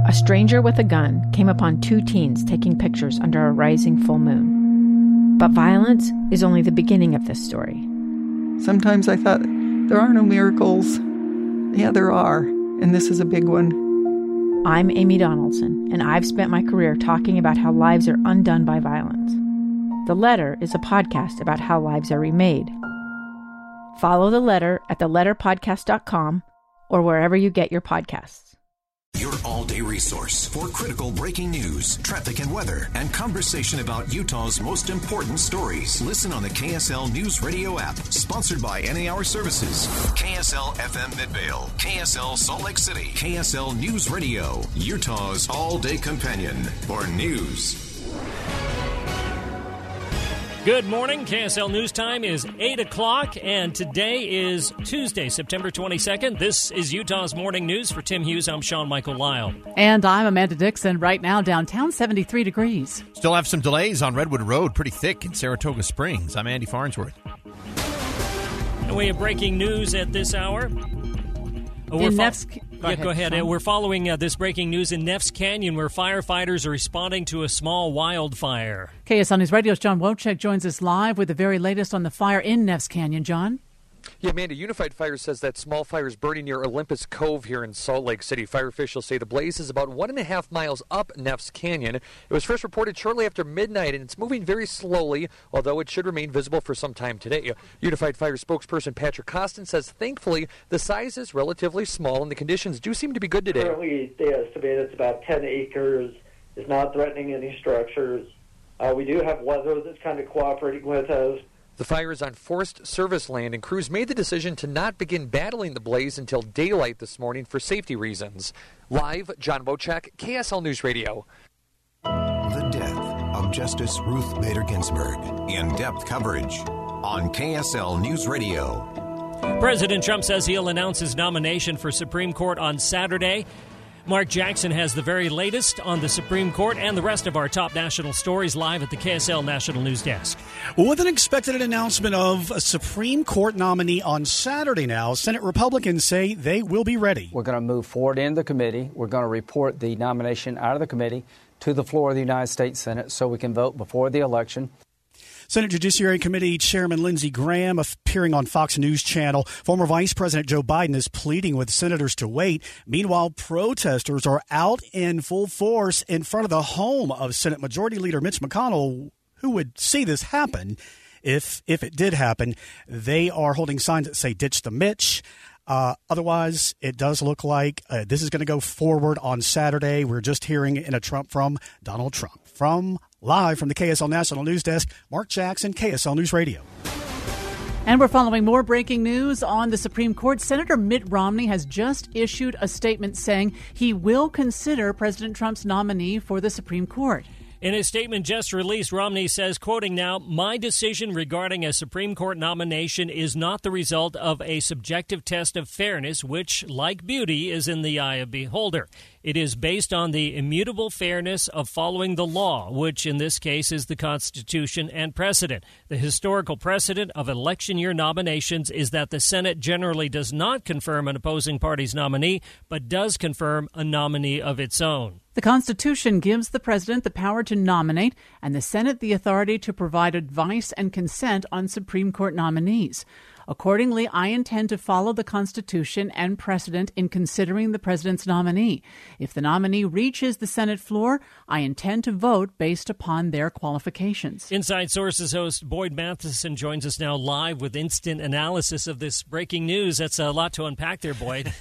a stranger with a gun came upon two teens taking pictures under a rising full moon. But violence is only the beginning of this story. Sometimes I thought, there are no miracles. Yeah, there are, and this is a big one. I'm Amy Donaldson, and I've spent my career talking about how lives are undone by violence. The Letter is a podcast about how lives are remade. Follow The Letter at theletterpodcast.com or wherever you get your podcasts. Your all-day resource for critical breaking news, traffic and weather, and conversation about Utah's most important stories. Listen on the KSL News Radio app, sponsored by Any Hour Services, KSL FM Midvale, KSL Salt Lake City, KSL News Radio, Utah's all-day companion for news. Good morning. KSL News Time is 8 o'clock, and today is Tuesday, September 22nd. This is Utah's Morning News. For Tim Hughes, I'm Sean Michael Lyle. And I'm Amanda Dixon. Right now, downtown, 73 degrees. Still have some delays on Redwood Road, pretty thick in Saratoga Springs. I'm Andy Farnsworth. And we have breaking news at this hour. Go ahead. We're following this breaking news in Neffs Canyon, where firefighters are responding to a small wildfire. KSL News Radio's John Wojcik joins us live with the very latest on the fire in Neffs Canyon. John? Yeah, Amanda, Unified Fire says that small fire is burning near Olympus Cove here in Salt Lake City. Fire officials say the blaze is about 1.5 miles up Neffs Canyon. It was first reported shortly after midnight, and it's moving very slowly, although it should remain visible for some time today. Unified Fire spokesperson Patrick Costin says, thankfully, the size is relatively small, and the conditions do seem to be good today. Currently, they estimate it's about 10 acres. It's not threatening any structures. We do have weather that's kind of cooperating with us. The fire is on Forest Service land, and crews made the decision to not begin battling the blaze until daylight this morning for safety reasons. Live, John Wojcik, KSL News Radio. The death of Justice Ruth Bader Ginsburg. In-depth coverage on KSL News Radio. President Trump says he'll announce his nomination for Supreme Court on Saturday. Mark Jackson has the very latest on the Supreme Court and the rest of our top national stories live at the KSL National News Desk. With an expected announcement of a Supreme Court nominee on Saturday now, Senate Republicans say they will be ready. We're going to move forward in the committee. We're going to report the nomination out of the committee to the floor of the United States Senate so we can vote before the election. Senate Judiciary Committee Chairman Lindsey Graham appearing on Fox News Channel. Former Vice President Joe Biden is pleading with senators to wait. Meanwhile, protesters are out in full force in front of the home of Senate Majority Leader Mitch McConnell, who would see this happen if it did happen. They are holding signs that say, "Ditch the Mitch." Otherwise, it does look like this is going to go forward on Saturday. We're just hearing in a Trump from Donald Trump. Live from the KSL National News Desk, Mark Jackson, KSL News Radio. And we're following more breaking news on the Supreme Court. Senator Mitt Romney has just issued a statement saying he will consider President Trump's nominee for the Supreme Court. In his statement just released, Romney says, quoting now, "My decision regarding a Supreme Court nomination is not the result of a subjective test of fairness, which, like beauty, is in the eye of the beholder. It is based on the immutable fairness of following the law, which in this case is the Constitution and precedent. The historical precedent of election year nominations is that the Senate generally does not confirm an opposing party's nominee, but does confirm a nominee of its own." The Constitution gives the president the power to nominate and the Senate the authority to provide advice and consent on Supreme Court nominees. Accordingly, I intend to follow the Constitution and precedent in considering the president's nominee. If the nominee reaches the Senate floor, I intend to vote based upon their qualifications. Inside Sources host Boyd Matheson joins us now live with instant analysis of this breaking news. That's a lot to unpack there, Boyd.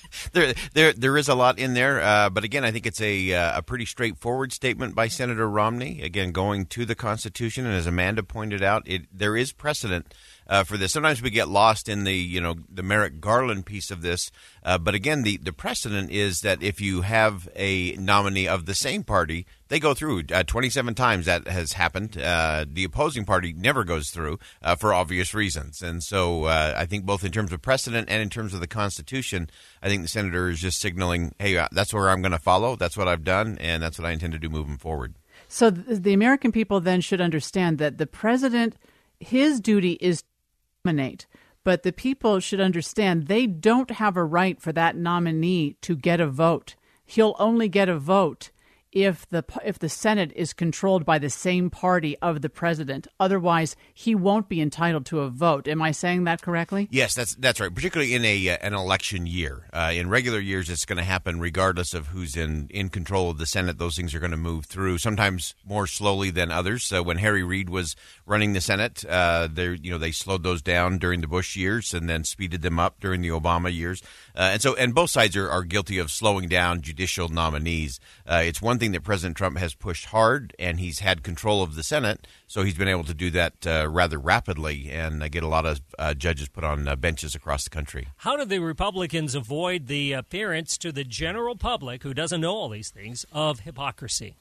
There is a lot in there, but again, I think it's a pretty straightforward statement by Senator Romney. Again, going to the Constitution, and as Amanda pointed out, there is precedent for this. Sometimes we get lost in the Merrick Garland piece of this, but again, the precedent is that if you have a nominee of the same party, they go through. 27 times that has happened. The opposing party never goes through for obvious reasons. And so I think both in terms of precedent and in terms of the Constitution, I think the senator is just signaling, hey, that's where I'm going to follow. That's what I've done, and that's what I intend to do moving forward. So the American people then should understand that the president, his duty is to nominate, but the people should understand they don't have a right for that nominee to get a vote. he'll only get a vote if the Senate is controlled by the same party of the president. Otherwise, he won't be entitled to a vote. Am I saying that correctly? Yes, that's right. Particularly in an election year. In regular years, it's going to happen regardless of who's in control of the Senate. Those things are going to move through, sometimes more slowly than others. So when Harry Reid was running the Senate, they slowed those down during the Bush years and then speeded them up during the Obama years. And both sides are guilty of slowing down judicial nominees. It's one thing that President Trump has pushed hard, and he's had control of the Senate, so he's been able to do that rather rapidly and get a lot of judges put on benches across the country. How do the Republicans avoid the appearance to the general public, who doesn't know all these things, of hypocrisy?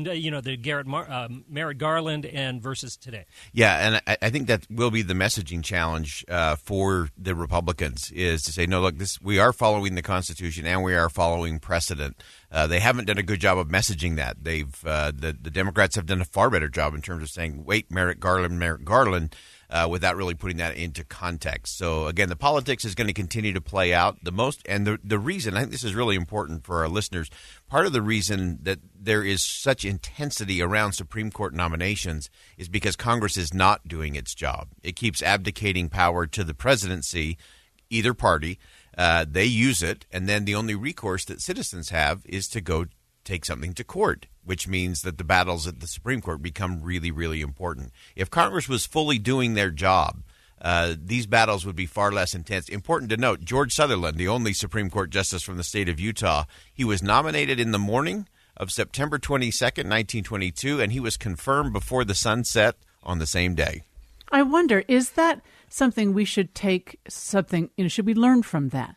The Merrick Garland and versus today. Yeah, and I think that will be the messaging challenge for the Republicans, is to say, no, look, we are following the Constitution and we are following precedent. They haven't done a good job of messaging that. The Democrats have done a far better job in terms of saying, wait, Merrick Garland, without really putting that into context. So, again, the politics is going to continue to play out. The reason, I think this is really important for our listeners, part of the reason that there is such intensity around Supreme Court nominations is because Congress is not doing its job. It keeps abdicating power to the presidency, either party. They use it, and then the only recourse that citizens have is to go take something to court, which means that the battles at the Supreme Court become really, really important. If Congress was fully doing their job, these battles would be far less intense. Important to note, George Sutherland, the only Supreme Court justice from the state of Utah, he was nominated in the morning of September 22nd, 1922, and he was confirmed before the sun set on the same day. I wonder, is that something we should take should we learn from that?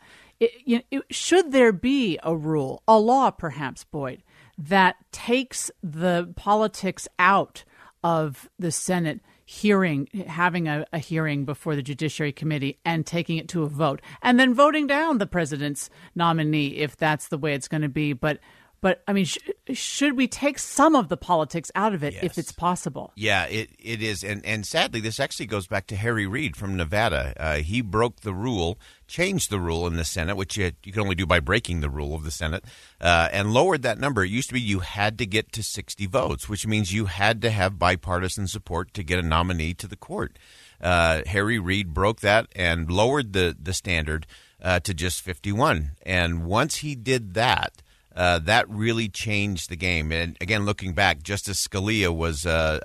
Should there be a rule, a law perhaps, Boyd, that takes the politics out of the Senate having a hearing before the Judiciary Committee and taking it to a vote, and then voting down the president's nominee if that's the way it's going to be? But I mean, should we take some of the politics out of it if it's possible? Yeah, it is. And sadly, this actually goes back to Harry Reid from Nevada. He broke the rule, changed the rule in the Senate, which you can only do by breaking the rule of the Senate, and lowered that number. It used to be you had to get to 60 votes, which means you had to have bipartisan support to get a nominee to the court. Harry Reid broke that and lowered the standard to just 51. And once he did that, that really changed the game. And again, looking back, Justice Scalia was a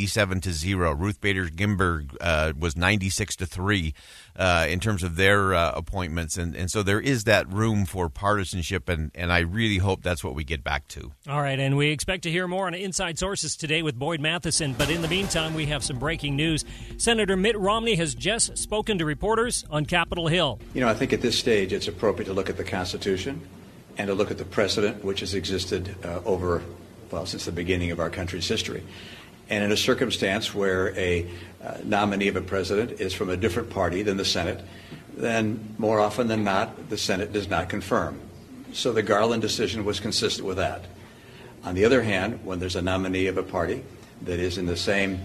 97-0. Ruth Bader Ginsburg was 96-3 in terms of their appointments. And so there is that room for partisanship, and I really hope that's what we get back to. All right, and we expect to hear more on Inside Sources today with Boyd Matheson. But in the meantime, we have some breaking news. Senator Mitt Romney has just spoken to reporters on Capitol Hill. I think at this stage it's appropriate to look at the Constitution and to look at the precedent which has existed since the beginning of our country's history. And in a circumstance where a nominee of a president is from a different party than the Senate, then more often than not, the Senate does not confirm. So the Garland decision was consistent with that. On the other hand, when there's a nominee of a party that is in the same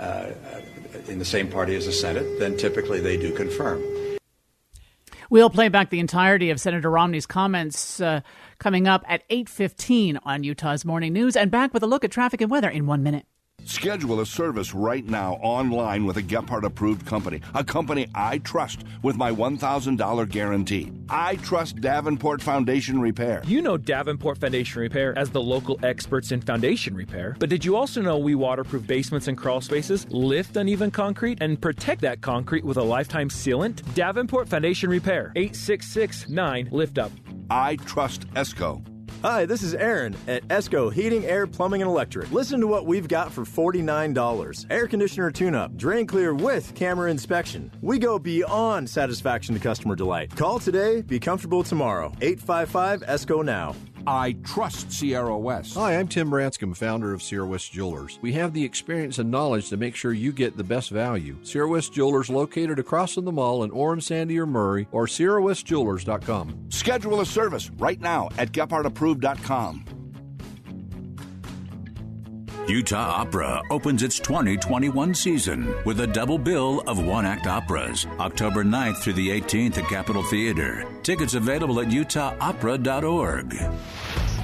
party as the Senate, then typically they do confirm. We'll play back the entirety of Senator Romney's comments coming up at 8:15 on Utah's Morning News, and back with a look at traffic and weather in 1 minute. Schedule a service right now online with a Gephardt-approved company, a company I trust with my $1,000 guarantee. I trust Davenport Foundation Repair. You know Davenport Foundation Repair as the local experts in foundation repair, but did you also know we waterproof basements and crawl spaces, lift uneven concrete, and protect that concrete with a lifetime sealant? Davenport Foundation Repair, 866-9-LIFT-UP. I trust ESCO. Hi, this is Aaron at ESCO Heating, Air, Plumbing, and Electric. Listen to what we've got for $49. Air conditioner tune-up, drain clear with camera inspection. We go beyond satisfaction to customer delight. Call today, be comfortable tomorrow. 855-ESCO now. I trust Sierra West. Hi, I'm Tim Branscombe, founder of Sierra West Jewelers. We have the experience and knowledge to make sure you get the best value. Sierra West Jewelers located across from the mall in Orem, Sandy, or Murray, or SierraWestJewelers.com. Schedule a service right now at GephardtApproved.com. Utah Opera opens its 2021 season with a double bill of one-act operas, October 9th through the 18th at Capitol Theater. Tickets available at utahopera.org.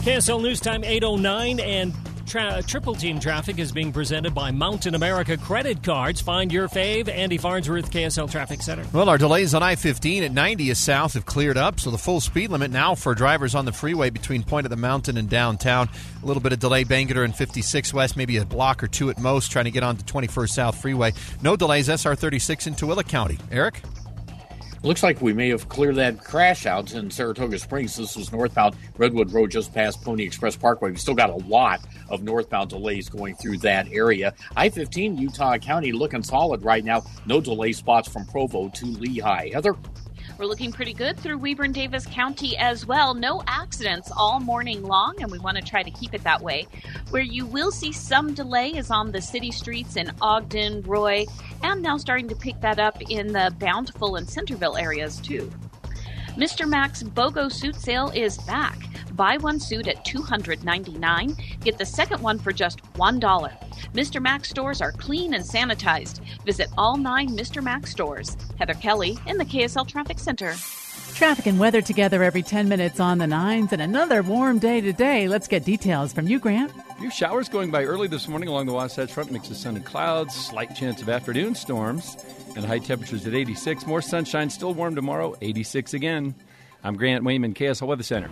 KSL News Time 8:09, and Triple Team Traffic is being presented by Mountain America Credit Cards. Find your fave. Andy Farnsworth, KSL Traffic Center. Well, our delays on I-15 at 90 is south have cleared up, so the full speed limit now for drivers on the freeway between Point of the Mountain and downtown. A little bit of delay, Bangerter and 56 West, maybe a block or two at most, trying to get onto 21st South Freeway. No delays, SR 36 in Tooele County. Eric? Looks like we may have cleared that crash out in Saratoga Springs. This was northbound Redwood Road just past Pony Express Parkway. We've still got a lot of northbound delays going through that area. I-15 Utah County looking solid right now. No delay spots from Provo to Lehigh. Heather? We're looking pretty good through Weber and Davis County as well. No accidents all morning long, and we want to try to keep it that way. Where you will see some delay is on the city streets in Ogden, Roy, and now starting to pick that up in the Bountiful and Centerville areas too. Mr. Mac's BOGO suit sale is back. Buy one suit at $299. Get the second one for just $1. Mr. Mac stores are clean and sanitized. Visit all 9 Mr. Mac stores. Heather Kelly in the KSL Traffic Center. Traffic and weather together every 10 minutes on the 9s, and another warm day today. Let's get details from you, Grant. Few showers going by early this morning along the Wasatch Front. Mix of sun and clouds. Slight chance of afternoon storms. And high temperatures at 86. More sunshine, still warm tomorrow. 86 again. I'm Grant Wayman, KSL Weather Center.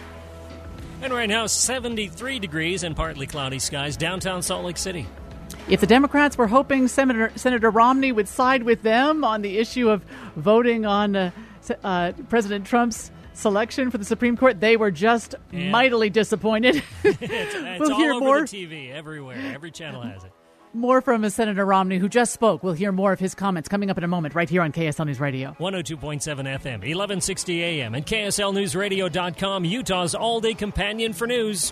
And right now, 73 degrees and partly cloudy skies downtown Salt Lake City. If the Democrats were hoping Senator Romney would side with them on the issue of voting on President Trump's selection for the Supreme Court, they were just mightily disappointed. It's we'll all hear over more. the TV, everywhere. Every channel has it. More from Senator Romney, who just spoke. We'll hear more of his comments coming up in a moment right here on KSL News Radio. 102.7 FM, 1160 AM, and KSLNewsRadio.com, Utah's all-day companion for news.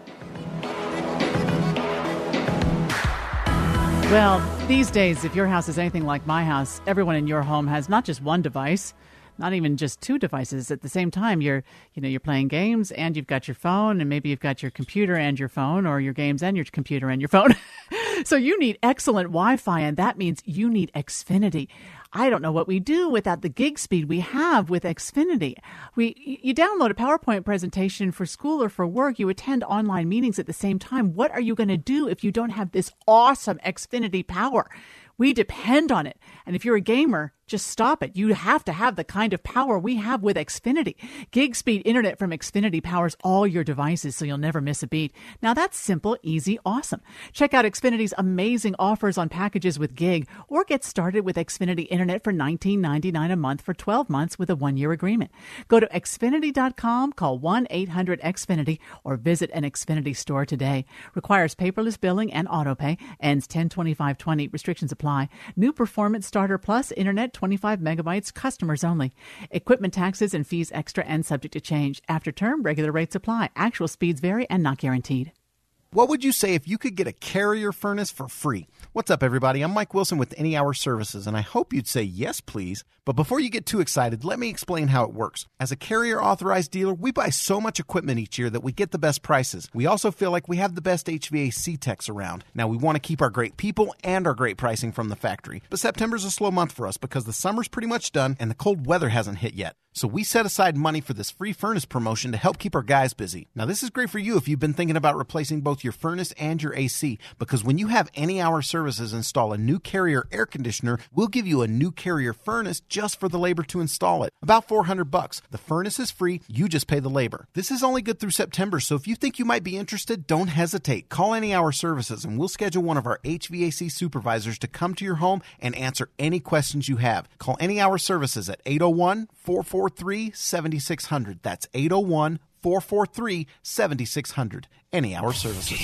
Well, these days, if your house is anything like my house, everyone in your home has not just one device, not even just 2 devices at the same time. You're playing games and you've got your phone, and maybe you've got your computer and your phone, or your games and your computer and your phone. So you need excellent Wi-Fi, and that means you need Xfinity. I don't know what we do without the gig speed we have with Xfinity. You download a PowerPoint presentation for school or for work. You attend online meetings at the same time. What are you going to do if you don't have this awesome Xfinity power? We depend on it. And if you're a gamer, just stop it. You have to have the kind of power we have with Xfinity. Gig speed internet from Xfinity powers all your devices, so you'll never miss a beat. Now that's simple, easy, awesome. Check out Xfinity's amazing offers on packages with gig, or get started with Xfinity internet for $19.99 a month for 12 months with a 1-year agreement. Go to Xfinity.com, call 1-800-XFINITY, or visit an Xfinity store today. Requires paperless billing and autopay. Ends 10/25/20. Restrictions apply. New Performance Starter Plus internet, 25 megabytes, customers only. Equipment taxes and fees extra and subject to change. After term, regular rates apply. Actual speeds vary and not guaranteed. What would you say if you could get a Carrier furnace for free? What's up, everybody? I'm Mike Wilson with Any Hour Services, and I hope you'd say yes, please. But before you get too excited, let me explain how it works. As a Carrier authorized dealer, we buy so much equipment each year that we get the best prices. We also feel like we have the best HVAC techs around. Now, we want to keep our great people and our great pricing from the factory. But September's a slow month for us because the summer's pretty much done and the cold weather hasn't hit yet. So we set aside money for this free furnace promotion to help keep our guys busy. Now, this is great for you if you've been thinking about replacing both your furnace and your AC, because when you have Any Hour Services install a new Carrier air conditioner, we'll give you a new Carrier furnace just for the labor to install it. About $400. The furnace is free. You just pay the labor. This is only good through September, so if you think you might be interested, don't hesitate. Call Any Hour Services and we'll schedule one of our HVAC supervisors to come to your home and answer any questions you have. Call Any Hour Services at 801-443-7600. That's 801-443-7600. Any Hour Services.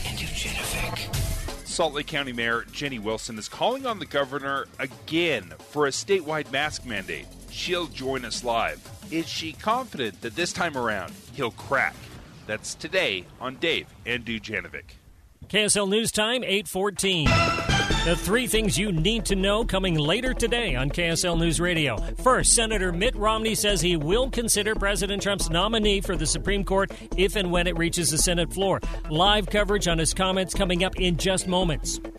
Salt Lake County Mayor Jenny Wilson is calling on the governor again for a statewide mask mandate. She'll join us live. Is she confident that this time around he'll crack? That's today on Dave and Dujanovic. KSL News Time, 8:14. The 3 things you need to know coming later today on KSL News Radio. First, Senator Mitt Romney says he will consider President Trump's nominee for the Supreme Court if and when it reaches the Senate floor. Live coverage on his comments coming up in just moments.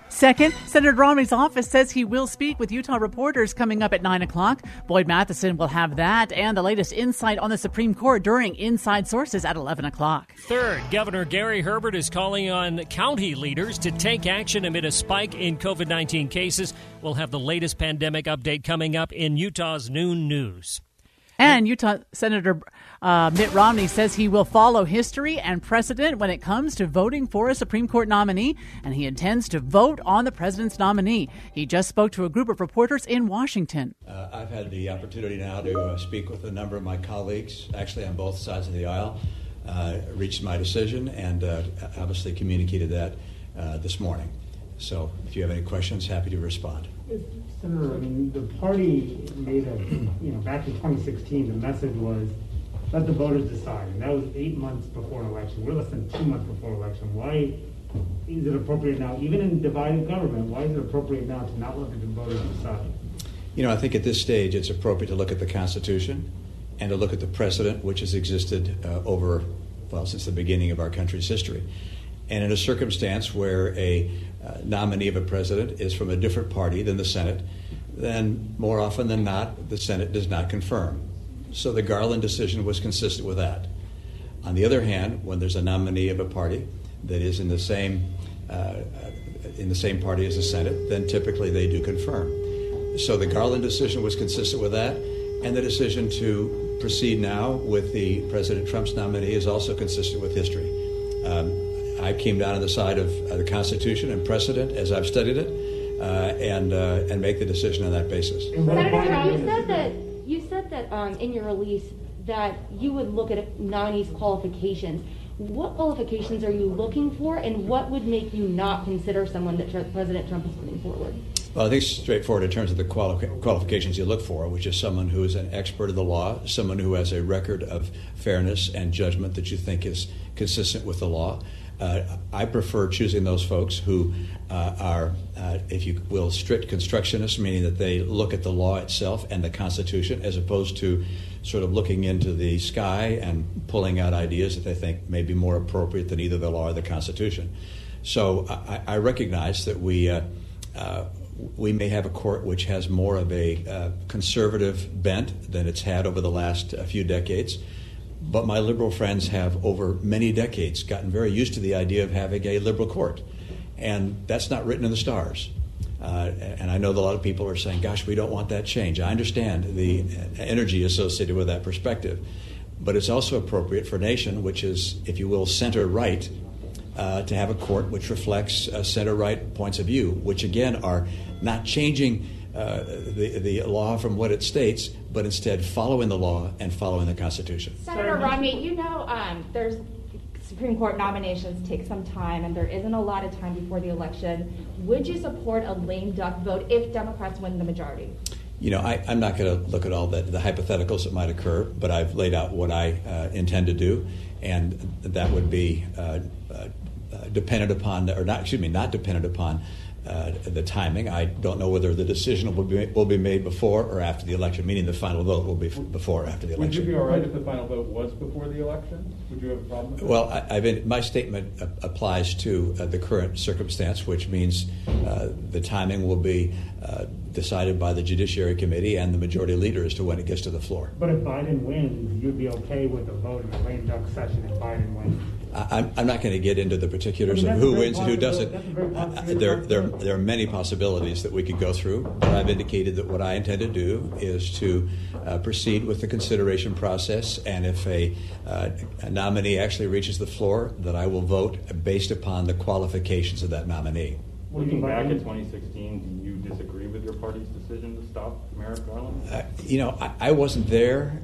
Second, Senator Romney's office says he will speak with Utah reporters coming up at 9 o'clock. Boyd Matheson will have that and the latest insight on the Supreme Court during Inside Sources at 11 o'clock. Third, Governor Gary Herbert is calling on county leaders to take action amid a spike in COVID-19 cases. We'll have the latest pandemic update coming up in Utah's Noon News. And Utah Senator Mitt Romney says he will follow history and precedent when it comes to voting for a Supreme Court nominee, and he intends to vote on the president's nominee. He just spoke to a group of reporters in Washington. I've had the opportunity now to speak with a number of my colleagues, actually on both sides of the aisle, reached my decision, and obviously communicated that this morning. So if you have any questions, happy to respond. Senator, I mean, the party made back in 2016, the message was, let the voters decide. And that was 8 months before an election. We're less than 2 months before an election. Why is it appropriate now, even in divided government, why is it appropriate now to not let the voters decide? I think at this stage it's appropriate to look at the Constitution and to look at the precedent which has existed since the beginning of our country's history. And in a circumstance where a nominee of a president is from a different party than the Senate, then more often than not, the Senate does not confirm. So the Garland decision was consistent with that. On the other hand, when there's a nominee of a party that is in the same party as the Senate, then typically they do confirm. So the Garland decision was consistent with that, and the decision to proceed now with the President Trump's nominee is also consistent with history. I came down on the side of the Constitution and precedent as I've studied it, and make the decision on that basis. Senator, you said that in your release that you would look at nominees' qualifications. What qualifications are you looking for, and what would make you not consider someone that President Trump is putting forward? Well, I think it's straightforward in terms of the qualifications you look for, which is someone who is an expert of the law, someone who has a record of fairness and judgment that you think is consistent with the law. I prefer choosing those folks who are, if you will, strict constructionists, meaning that they look at the law itself and the Constitution, as opposed to sort of looking into the sky and pulling out ideas that they think may be more appropriate than either the law or the Constitution. So I recognize that we may have a court which has more of a conservative bent than it's had over the last few decades. But my liberal friends have, over many decades, gotten very used to the idea of having a liberal court. And that's not written in the stars. And I know that a lot of people are saying, gosh, we don't want that change. I understand the energy associated with that perspective. But it's also appropriate for a nation which is, if you will, center-right, to have a court which reflects center-right points of view, which, again, are not changing the law from what it states, but instead following the law and following the Constitution. Senator Romney, there's Supreme Court nominations take some time, and there isn't a lot of time before the election. Would you support a lame duck vote if Democrats win the majority? I'm not going to look at all the hypotheticals that might occur, but I've laid out what I intend to do, and that would be dependent upon, not dependent upon the timing. I don't know whether the decision will be made before or after the election, meaning the final vote will be before or after the election. Would you be all right if the final vote was before the election? Would you have a problem with that? Well, my statement applies to the current circumstance, which means the timing will be decided by the Judiciary Committee and the majority leader as to when it gets to the floor. But if Biden wins, you'd be okay with the vote in the lame duck session if Biden wins? I'm not going to get into the particulars of who wins and who doesn't. There are many possibilities that we could go through, but I've indicated that what I intend to do is to proceed with the consideration process, and if a nominee actually reaches the floor, that I will vote based upon the qualifications of that nominee. Looking back at 2016, do you disagree with your party's decision to stop Merrick Garland? I wasn't there.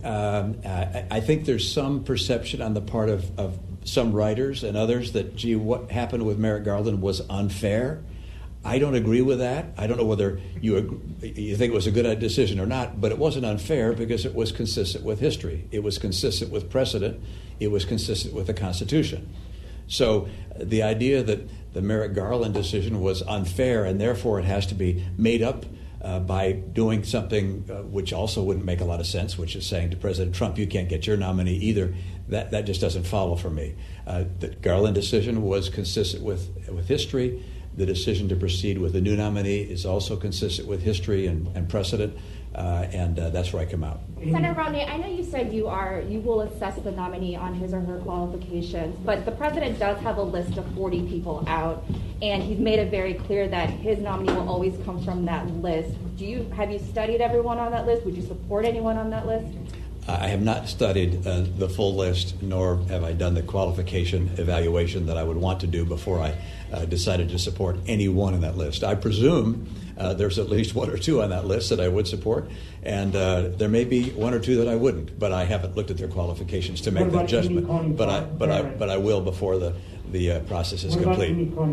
I think there's some perception on the part of some writers and others that, what happened with Merrick Garland was unfair. I don't agree with that. I don't know whether you think it was a good decision or not, but it wasn't unfair because it was consistent with history. It was consistent with precedent. It was consistent with the Constitution. So the idea that the Merrick Garland decision was unfair and therefore it has to be made up by doing something which also wouldn't make a lot of sense, which is saying to President Trump, you can't get your nominee either, that just doesn't follow for me. The Garland decision was consistent with history. The decision to proceed with the new nominee is also consistent with history and precedent, and that's where I come out. Senator Romney, I know you said you will assess the nominee on his or her qualifications, but the president does have a list of 40 people out, and he's made it very clear that his nominee will always come from that list. Have you studied everyone on that list? Would you support anyone on that list? I have not studied the full list, nor have I done the qualification evaluation that I would want to do before I decided to support anyone on that list. I presume there's at least one or two on that list that I would support, and there may be one or two that I wouldn't, but I haven't looked at their qualifications to make that judgment. But I will before the process is complete.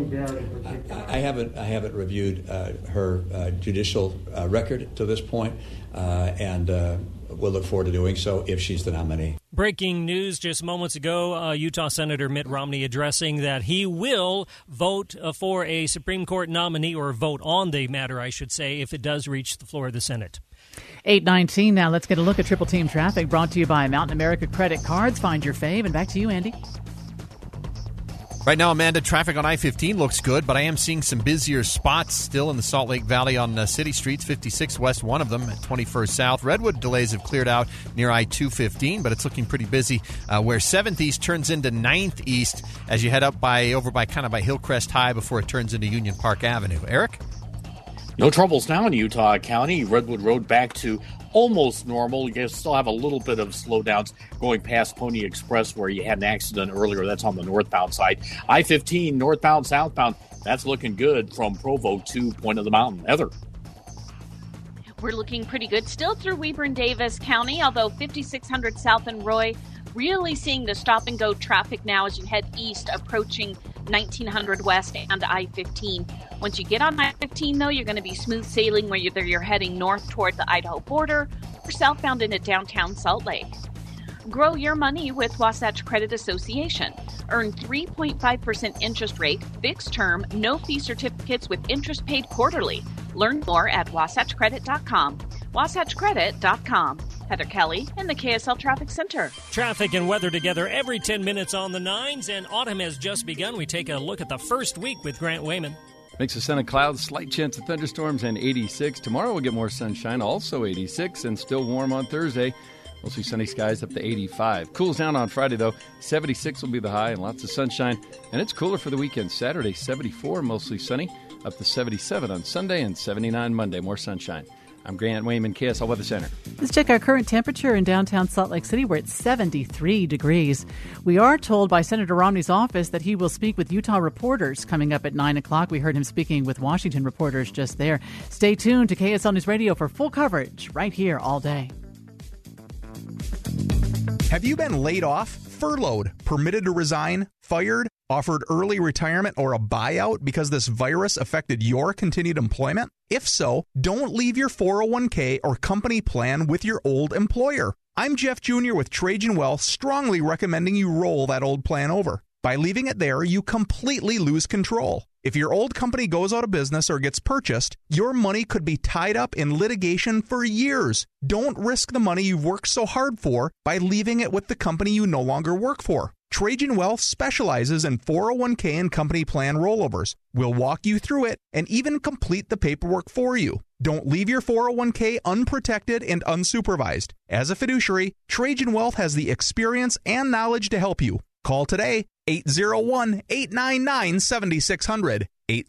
I haven't reviewed her judicial record to this point, and we'll look forward to doing so if she's the nominee. Breaking news just moments ago, Utah Senator Mitt Romney addressing that he will vote for a Supreme Court nominee, or vote on the matter, I should say, if it does reach the floor of the Senate. 8:19 now. Let's get a look at Triple Team Traffic, brought to you by Mountain America Credit Cards. Find your fave. And back to you, Andy. Right now, Amanda, traffic on I-15 looks good, but I am seeing some busier spots still in the Salt Lake Valley on city streets. 56 West, one of them, at 21st South. Redwood delays have cleared out near I-215, but it's looking pretty busy where 7th East turns into 9th East as you head up over by Hillcrest High before it turns into Union Park Avenue. Eric? No troubles now in Utah County. Redwood Road back to almost normal. You still have a little bit of slowdowns going past Pony Express where you had an accident earlier. That's on the northbound side. I-15 northbound, southbound, that's looking good from Provo to Point of the Mountain. Heather. We're looking pretty good still through Weber and Davis County, although 5600 South and Roy really seeing the stop-and-go traffic now as you head east, approaching 1900 West and I-15. Once you get on I-15, though, you're going to be smooth sailing whether you're heading north toward the Idaho border or southbound into downtown Salt Lake. Grow your money with Wasatch Credit Association. Earn 3.5% interest rate, fixed term, no fee certificates with interest paid quarterly. Learn more at wasatchcredit.com. wasatchcredit.com. Heather Kelly in the KSL Traffic Center. Traffic and weather together every 10 minutes on the 9s, and autumn has just begun. We take a look at the first week with Grant Wayman. Mix of sun and clouds, slight chance of thunderstorms, and 86. Tomorrow we'll get more sunshine, also 86, and still warm on Thursday. We'll see sunny skies up to 85. Cools down on Friday, though. 76 will be the high and lots of sunshine. And it's cooler for the weekend. Saturday, 74, mostly sunny, up to 77 on Sunday and 79 Monday. More sunshine. I'm Grant Wayman, KSL Weather Center. Let's check our current temperature in downtown Salt Lake City. We're at 73 degrees. We are told by Senator Romney's office that he will speak with Utah reporters coming up at 9 o'clock. We heard him speaking with Washington reporters just there. Stay tuned to KSL News Radio for full coverage right here all day. Have you been laid off, furloughed, permitted to resign, fired, offered early retirement, or a buyout because this virus affected your continued employment? If so, don't leave your 401k or company plan with your old employer. I'm Jeff Jr. with Trajan Wealth, strongly recommending you roll that old plan over. By leaving it there, you completely lose control. If your old company goes out of business or gets purchased, your money could be tied up in litigation for years. Don't risk the money you've worked so hard for by leaving it with the company you no longer work for. Trajan Wealth specializes in 401k and company plan rollovers. We'll walk you through it and even complete the paperwork for you. Don't leave your 401k unprotected and unsupervised. As a fiduciary, Trajan Wealth has the experience and knowledge to help you. Call today, 801-899-7600,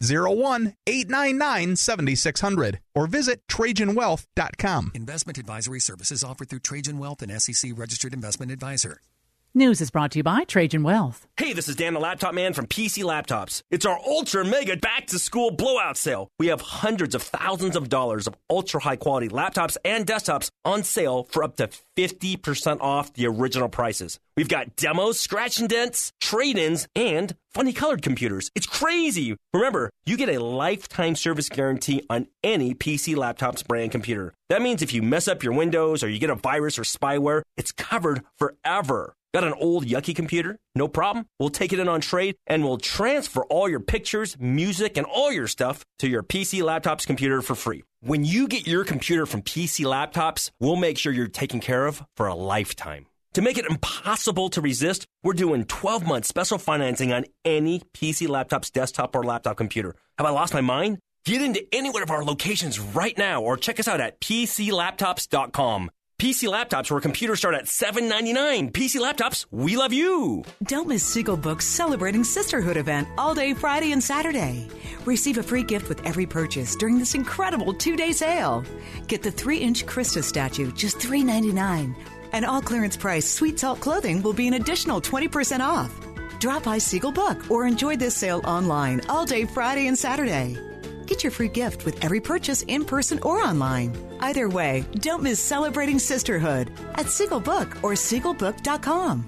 801-899-7600, or visit TrajanWealth.com. Investment advisory services offered through Trajan Wealth, and SEC registered investment advisor. News is brought to you by Trajan Wealth. Hey, this is Dan the Laptop Man from PC Laptops. It's our ultra mega back to school blowout sale. We have hundreds of thousands of dollars of ultra high quality laptops and desktops on sale for up to 50% off the original prices. We've got demos, scratch and dents, trade-ins, and funny colored computers. It's crazy. Remember, you get a lifetime service guarantee on any PC Laptops brand computer. That means if you mess up your Windows or you get a virus or spyware, it's covered forever. Got an old yucky computer? No problem. We'll take it in on trade and we'll transfer all your pictures, music, and all your stuff to your PC Laptops computer for free. When you get your computer from PC Laptops, we'll make sure you're taken care of for a lifetime. To make it impossible to resist, we're doing 12-month special financing on any PC Laptops desktop or laptop computer. Have I lost my mind? Get into any one of our locations right now or check us out at PCLaptops.com. PC Laptops, where computers start at $7.99. PC Laptops, we love you. Don't miss Siegel Books' Celebrating Sisterhood event all day Friday and Saturday. Receive a free gift with every purchase during this incredible 2-day sale. Get the 3-inch Krista statue, just $3.99. And all clearance price Sweet Salt clothing will be an additional 20% off. Drop by Siegel Book or enjoy this sale online all day Friday and Saturday. Get your free gift with every purchase in person or online. Either way, don't miss Celebrating Sisterhood at Siegel Book or SiegelBook.com.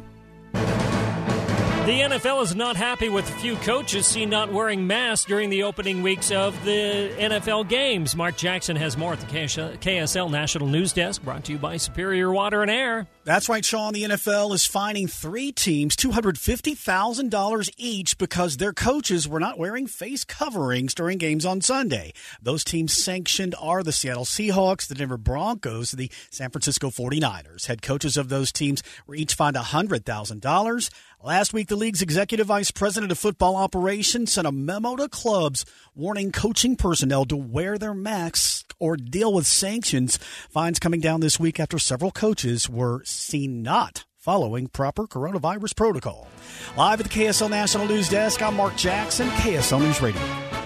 The NFL is not happy with a few coaches seen not wearing masks during the opening weeks of the NFL games. Mark Jackson has more at the KSL National News Desk, brought to you by Superior Water and Air. That's right, Sean. The NFL is fining 3 teams $250,000 each because their coaches were not wearing face coverings during games on Sunday. Those teams sanctioned are the Seattle Seahawks, the Denver Broncos, and the San Francisco 49ers. Head coaches of those teams were each fined $100,000. Last week, the league's executive vice president of football operations sent a memo to clubs warning coaching personnel to wear their masks or deal with sanctions. Fines coming down this week after several coaches were seen not following proper coronavirus protocol. Live at the KSL National News Desk, I'm Mark Jackson, KSL News Radio.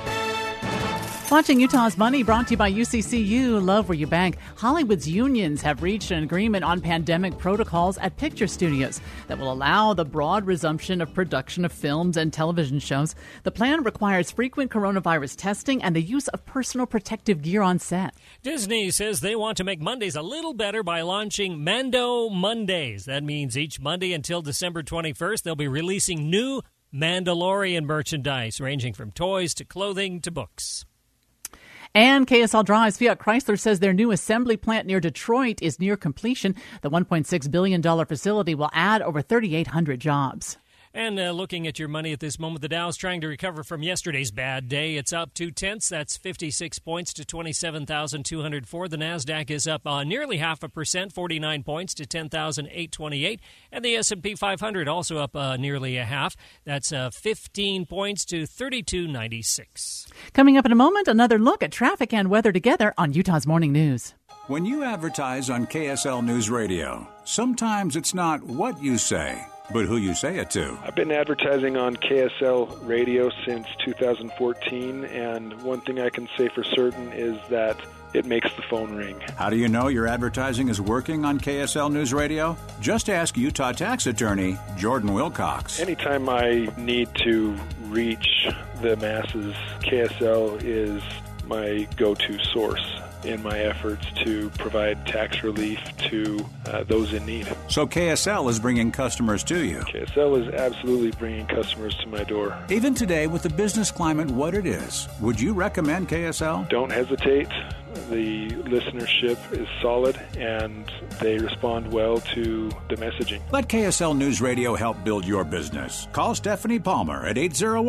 Watching Utah's Money, brought to you by UCCU. Love where you bank. Hollywood's unions have reached an agreement on pandemic protocols at picture studios that will allow the broad resumption of production of films and television shows. The plan requires frequent coronavirus testing and the use of personal protective gear on set. Disney says they want to make Mondays a little better by launching Mando Mondays. That means each Monday until December 21st, they'll be releasing new Mandalorian merchandise, ranging from toys to clothing to books. And KSL Drives, Fiat Chrysler says their new assembly plant near Detroit is near completion. The $1.6 billion facility will add over 3,800 jobs. And looking at your money at this moment, the Dow's trying to recover from yesterday's bad day. It's up 0.2. That's 56 points to 27,204. The Nasdaq is up nearly 0.5%, 49 points to 10,828. And the S&P 500 also up nearly 0.5. That's 15 points to 3296. Coming up in a moment, another look at traffic and weather together on Utah's Morning News. When you advertise on KSL News Radio, sometimes it's not what you say, but who you say it to. I've been advertising on KSL Radio since 2014, and one thing I can say for certain is that it makes the phone ring. How do you know your advertising is working on KSL News Radio? Just ask Utah tax attorney Jordan Wilcox. Anytime I need to reach the masses, KSL is my go-to source in my efforts to provide tax relief to those in need. So KSL is bringing customers to you. KSL is absolutely bringing customers to my door. Even today, with the business climate what it is, would you recommend KSL? Don't hesitate. The listenership is solid, and they respond well to the messaging. Let KSL News Radio help build your business. Call Stephanie Palmer at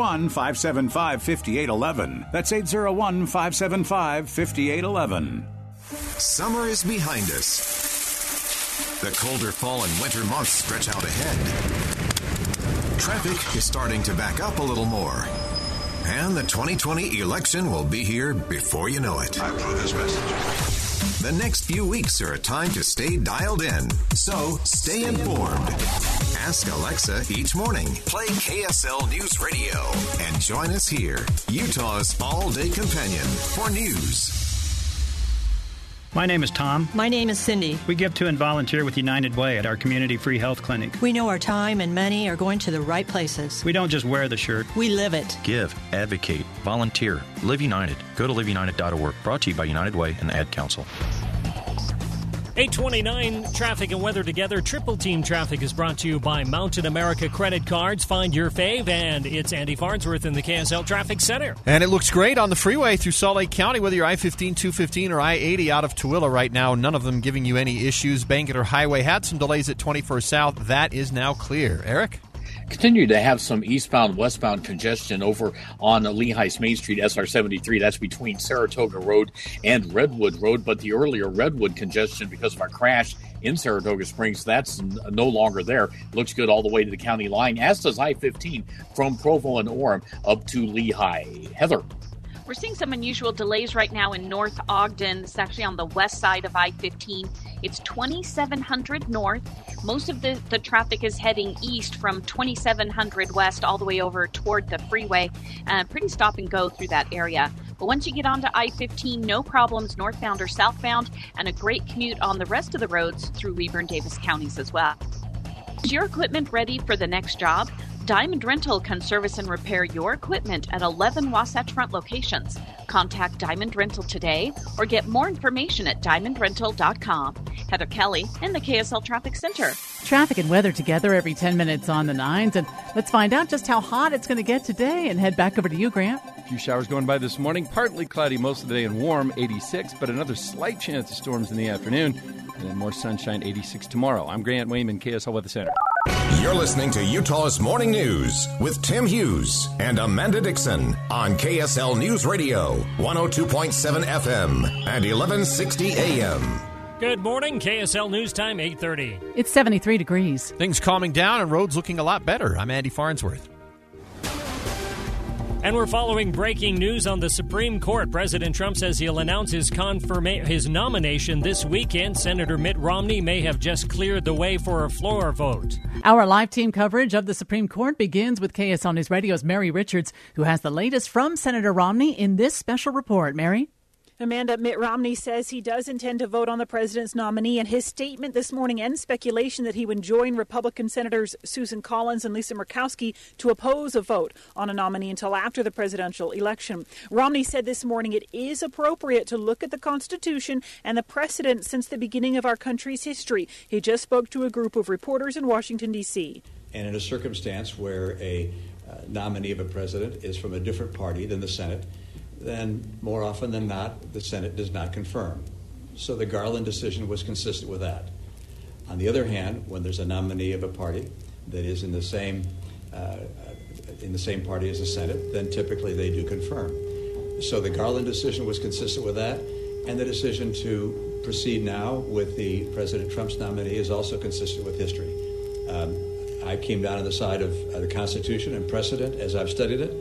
801-575-5811. That's 801-575-5811. Summer is behind us. The colder fall and winter months stretch out ahead. Traffic is starting to back up a little more. And the 2020 election will be here before you know it. I approve this message. The next few weeks are a time to stay dialed in. So stay informed. Ask Alexa each morning. Play KSL News Radio. And join us here, Utah's all-day companion for news. My name is Tom. My name is Cindy. We give to and volunteer with United Way at our community free health clinic. We know our time and money are going to the right places. We don't just wear the shirt. We live it. Give, advocate, volunteer, Live United. Go to liveunited.org. Brought to you by United Way and the Ad Council. 829 traffic and weather together. Triple Team Traffic is brought to you by Mountain America Credit Cards. Find your fave, and it's Andy Farnsworth in the KSL Traffic Center. And it looks great on the freeway through Salt Lake County, whether you're I-15, 215, or I-80 out of Tooele right now. None of them giving you any issues. Bangerter Highway had some delays at 21st South. That is now clear. Eric? Continue to have some eastbound, westbound congestion over on Lehigh's Main Street, SR 73. That's between Saratoga Road and Redwood Road. But the earlier Redwood congestion, because of our crash in Saratoga Springs, that's no longer there. Looks good all the way to the county line, as does I-15 from Provo and Orem up to Lehigh. Heather. We're seeing some unusual delays right now in North Ogden. It's actually on the west side of I-15. It's 2700 north. Most of the traffic is heading east from 2700 west all the way over toward the freeway. Pretty stop and go through that area. But once you get onto I-15, no problems northbound or southbound, and a great commute on the rest of the roads through Weber and Davis counties as well. Is your equipment ready for the next job? Diamond Rental can service and repair your equipment at 11 Wasatch Front locations. Contact Diamond Rental today or get more information at diamondrental.com. Heather Kelly in the KSL Traffic Center. Traffic and weather together every 10 minutes on the 9s. And let's find out just how hot it's going to get today and head back over to you, Grant. A few showers going by this morning. Partly cloudy most of the day and warm, 86, but another slight chance of storms in the afternoon. And then more sunshine, 86 tomorrow. I'm Grant Wayman, KSL Weather Center. You're listening to Utah's Morning News with Tim Hughes and Amanda Dixon on KSL News Radio, 102.7 FM and 1160 AM. Good morning, KSL News Time, 8:30. It's 73 degrees. Things calming down and roads looking a lot better. I'm Andy Farnsworth. And we're following breaking news on the Supreme Court. President Trump says he'll announce his nomination this weekend. Senator Mitt Romney may have just cleared the way for a floor vote. Our live team coverage of the Supreme Court begins with KSL News Radio's Mary Richards, who has the latest from Senator Romney in this special report. Mary? Amanda, Mitt Romney says he does intend to vote on the president's nominee, and his statement this morning ends speculation that he would join Republican Senators Susan Collins and Lisa Murkowski to oppose a vote on a nominee until after the presidential election. Romney said this morning it is appropriate to look at the Constitution and the precedent since the beginning of our country's history. He just spoke to a group of reporters in Washington, D.C. And in a circumstance where a nominee of a president is from a different party than the Senate, then more often than not, the Senate does not confirm. So the Garland decision was consistent with that. On the other hand, when there's a nominee of a party that is in the same party as the Senate, then typically they do confirm. So the Garland decision was consistent with that, and the decision to proceed now with the President Trump's nominee is also consistent with history. I came down on the side of the Constitution and precedent as I've studied it,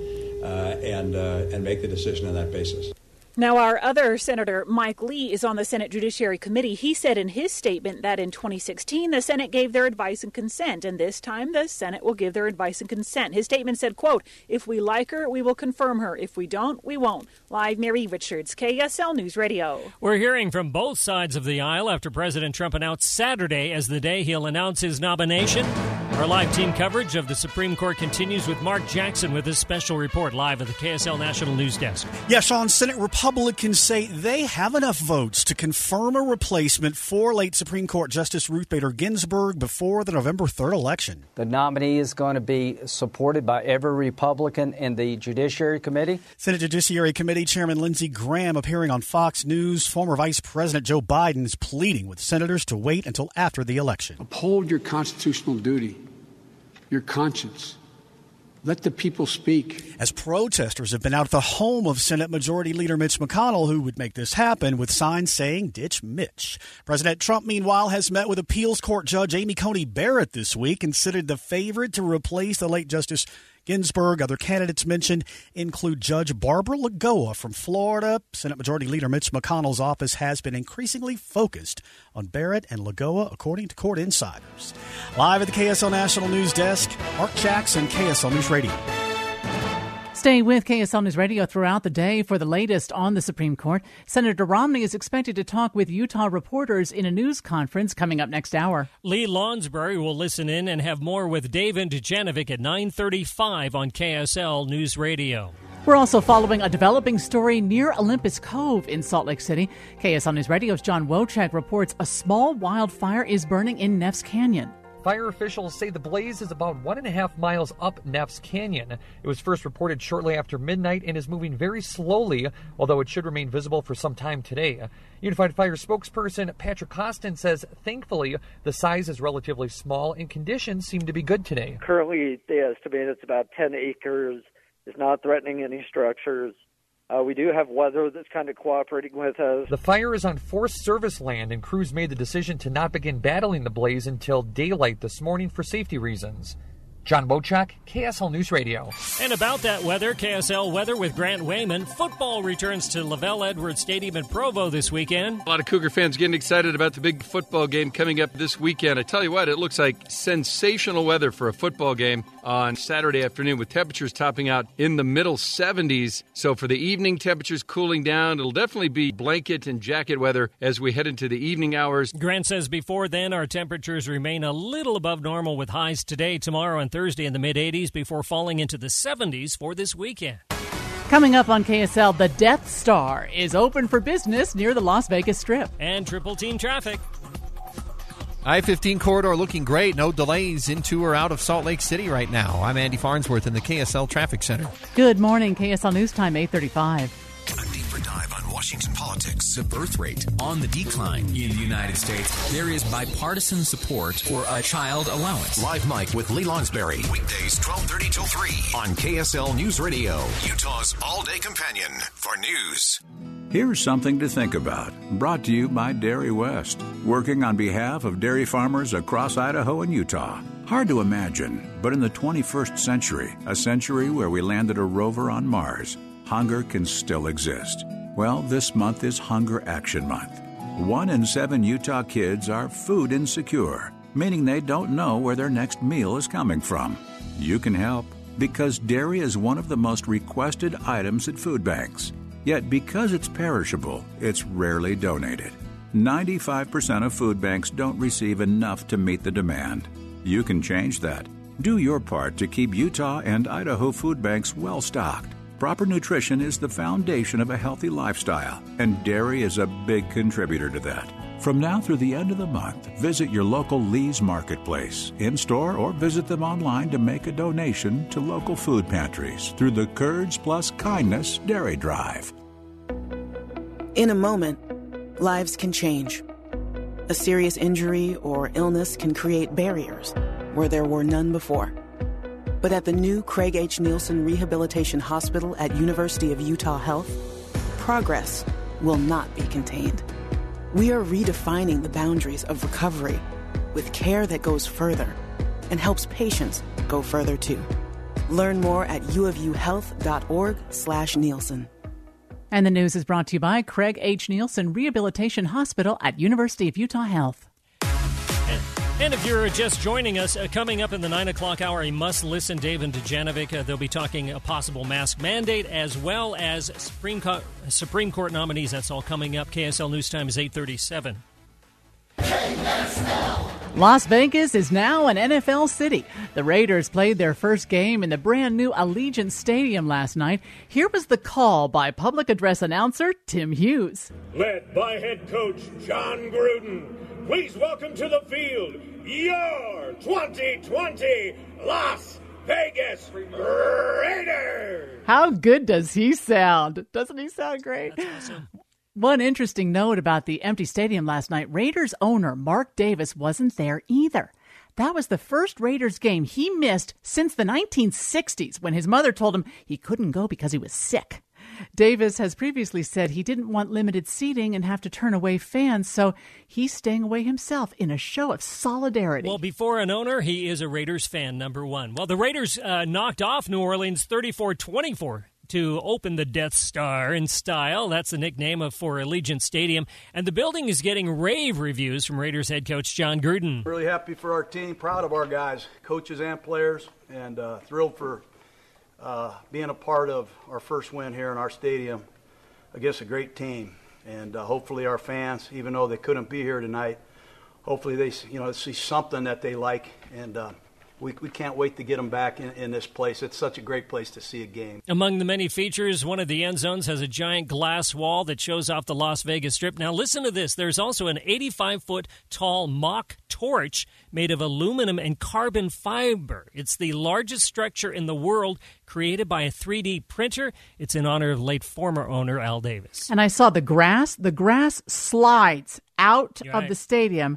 and make the decision on that basis. Now, our other Senator, Mike Lee, is on the Senate Judiciary Committee. He said in his statement that in 2016, the Senate gave their advice and consent, and this time the Senate will give their advice and consent. His statement said, quote, "If we like her, we will confirm her. If we don't, we won't." Live, Mary Richards, KSL News Radio. We're hearing from both sides of the aisle after President Trump announced Saturday as the day he'll announce his nomination. Our live team coverage of the Supreme Court continues with Mark Jackson with his special report live at the KSL National News Desk. Yeah, Sean, Senate Republicans say they have enough votes to confirm a replacement for late Supreme Court Justice Ruth Bader Ginsburg before the November 3rd election. The nominee is going to be supported by every Republican in the Judiciary Committee. Senate Judiciary Committee Chairman Lindsey Graham appearing on Fox News. Former Vice President Joe Biden is pleading with senators to wait until after the election. Uphold your constitutional duty, your conscience. Let the people speak. As protesters have been out at the home of Senate Majority Leader Mitch McConnell, who would make this happen, with signs saying, "Ditch Mitch." President Trump, meanwhile, has met with appeals court judge Amy Coney Barrett this week, considered the favorite to replace the late Justice Ginsburg. Other candidates mentioned include Judge Barbara Lagoa from Florida. Senate Majority Leader Mitch McConnell's office has been increasingly focused on Barrett and Lagoa, according to court insiders. Live at the KSL National News Desk, Mark Jackson, KSL News Radio. Stay with KSL News Radio throughout the day for the latest on the Supreme Court. Senator Romney is expected to talk with Utah reporters in a news conference coming up next hour. Lee Lonsberry will listen in and have more with David Janovic at 9:35 on KSL News Radio. We're also following a developing story near Olympus Cove in Salt Lake City. KSL News Radio's John Wojcik reports a small wildfire is burning in Neff's Canyon. Fire officials say the blaze is about 1.5 miles up Neff's Canyon. It was first reported shortly after midnight and is moving very slowly, although it should remain visible for some time today. Unified Fire spokesperson Patrick Costin says, thankfully, the size is relatively small and conditions seem to be good today. Currently, they estimate it's about 10 acres. It's not threatening any structures. We do have weather that's kind of cooperating with us. The fire is on Forest Service land, and crews made the decision to not begin battling the blaze until daylight this morning for safety reasons. John Bochak, KSL News Radio. And about that weather, KSL weather with Grant Wayman. Football returns to Lavelle Edwards Stadium in Provo this weekend. A lot of Cougar fans getting excited about the big football game coming up this weekend. I tell you what, it looks like sensational weather for a football game on Saturday afternoon with temperatures topping out in the middle 70s. So for the evening, temperatures cooling down. It'll definitely be blanket and jacket weather as we head into the evening hours. Grant says before then, our temperatures remain a little above normal with highs today, tomorrow, and Thursday in the mid-80s before falling into the 70s for this weekend. Coming up on KSL, the Death Star is open for business near the Las Vegas Strip. And triple team traffic. I-15 corridor looking great. No delays into or out of Salt Lake City right now. I'm Andy Farnsworth in the KSL Traffic Center. Good morning. KSL News Time, 8:35. A deeper dive on Washington politics. The birth rate on the decline in the United States. There is bipartisan support for a child allowance. Live Mike with Lee Lonsberry. Weekdays 12:30 till 3 on KSL News Radio. Utah's all-day companion for news. Here's something to think about. Brought to you by Dairy West, working on behalf of dairy farmers across Idaho and Utah. Hard to imagine, but in the 21st century, a century where we landed a rover on Mars, hunger can still exist. Well, this month is Hunger Action Month. 1 in 7 Utah kids are food insecure, meaning they don't know where their next meal is coming from. You can help, because dairy is one of the most requested items at food banks. Yet because it's perishable, it's rarely donated. 95% of food banks don't receive enough to meet the demand. You can change that. Do your part to keep Utah and Idaho food banks well-stocked. Proper nutrition is the foundation of a healthy lifestyle, and dairy is a big contributor to that. From now through the end of the month, visit your local Lee's Marketplace, in-store, or visit them online to make a donation to local food pantries through the Curds Plus Kindness Dairy Drive. In a moment, lives can change. A serious injury or illness can create barriers where there were none before. But at the new Craig H. Nielsen Rehabilitation Hospital at University of Utah Health, progress will not be contained. We are redefining the boundaries of recovery with care that goes further and helps patients go further too. Learn more at uofuhealth.org/Nielsen. And the news is brought to you by Craig H. Nielsen Rehabilitation Hospital at University of Utah Health. And if you're just joining us, coming up in the 9 o'clock hour, a must-listen, Dave and Dejanovic. They'll be talking a possible mask mandate as well as Supreme Court nominees. That's all coming up. KSL News Time is 8:37. Las Vegas is now an NFL city. The Raiders played their first game in the brand-new Allegiant Stadium last night. Here was the call by public address announcer Tim Hughes. Led by head coach John Gruden. Please welcome to the field your 2020 Las Vegas Raiders. How good does he sound? Doesn't he sound great? That's awesome. One interesting note about the empty stadium last night, Raiders owner Mark Davis wasn't there either. That was the first Raiders game he missed since the 1960s when his mother told him he couldn't go because he was sick. Davis has previously said he didn't want limited seating and have to turn away fans, so he's staying away himself in a show of solidarity. Well, before an owner, he is a Raiders fan, number one. Well, the Raiders knocked off New Orleans 34-24 to open the Death Star in style. That's the nickname for Allegiant Stadium. And the building is getting rave reviews from Raiders head coach John Gruden. Really happy for our team, proud of our guys, coaches and players, and thrilled for being a part of our first win here in our stadium against a great team. And hopefully our fans, even though they couldn't be here tonight, hopefully they see something that they like, and we can't wait to get them back in this place. It's such a great place to see a game. Among the many features, one of the end zones has a giant glass wall that shows off the Las Vegas Strip. Now listen to this. There's also an 85-foot tall mock torch made of aluminum and carbon fiber. It's the largest structure in the world, created by a 3D printer. It's in honor of late former owner Al Davis. And I saw the grass. The grass slides out of the stadium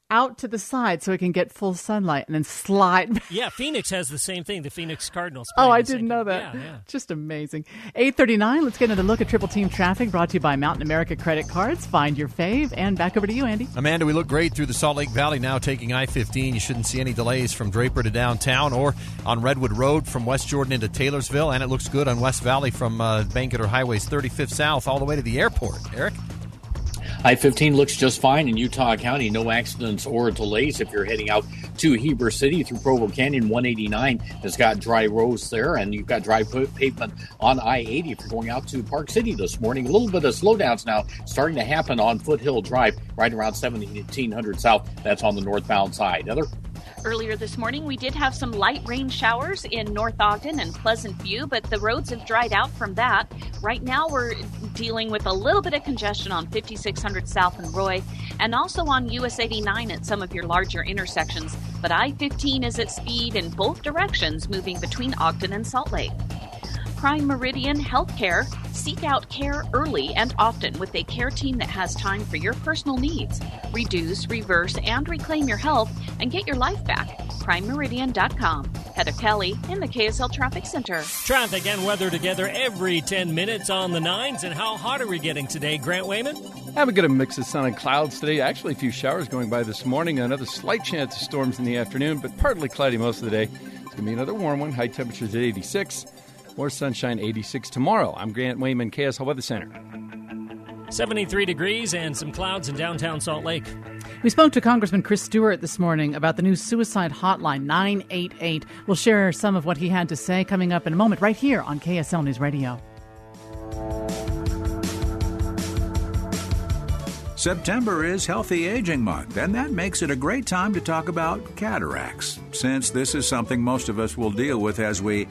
out to the side so it can get full sunlight and then slide. Yeah, Phoenix has the same thing. The Phoenix Cardinals. Oh, I didn't know that. Yeah. Just amazing. 8:39. Let's get another look at Triple Team traffic brought to you by Mountain America Credit Cards. Find your fave. And back over to you, Andy. Amanda, we look great through the Salt Lake Valley now, taking I-15. You shouldn't see any delays from Draper to downtown or on Redwood Road from West Jordan into Taylorsville. And it looks good on West Valley from Banketer Highway's 35th South all the way to the airport. Eric? I-15 looks just fine in Utah County. No accidents or delays if you're heading out to Heber City through Provo Canyon. 189 has got dry roads there, and you've got dry pavement on I-80 if you're going out to Park City this morning. A little bit of slowdowns now starting to happen on Foothill Drive right around 1700 South. That's on the northbound side. Heather? Earlier this morning, we did have some light rain showers in North Ogden and Pleasant View, but the roads have dried out from that. Right now, we're dealing with a little bit of congestion on 5600 South and Roy, and also on US 89 at some of your larger intersections. But I-15 is at speed in both directions, moving between Ogden and Salt Lake. Prime Meridian Healthcare. Seek out care early and often with a care team that has time for your personal needs. Reduce, reverse, and reclaim your health and get your life back. PrimeMeridian.com. Heather Kelly in the KSL Traffic Center. Traffic and weather together every 10 minutes on the 9s. And how hot are we getting today, Grant Wayman? Have a good mix of sun and clouds today. Actually, a few showers going by this morning. Another slight chance of storms in the afternoon, but partly cloudy most of the day. It's going to be another warm one. High temperatures at 86. More sunshine, 86 tomorrow. I'm Grant Wayman, KSL Weather Center. 73 degrees and some clouds in downtown Salt Lake. We spoke to Congressman Chris Stewart this morning about the new suicide hotline, 988. We'll share some of what he had to say coming up in a moment right here on KSL News Radio. September is Healthy Aging Month, and that makes it a great time to talk about cataracts, since this is something most of us will deal with as we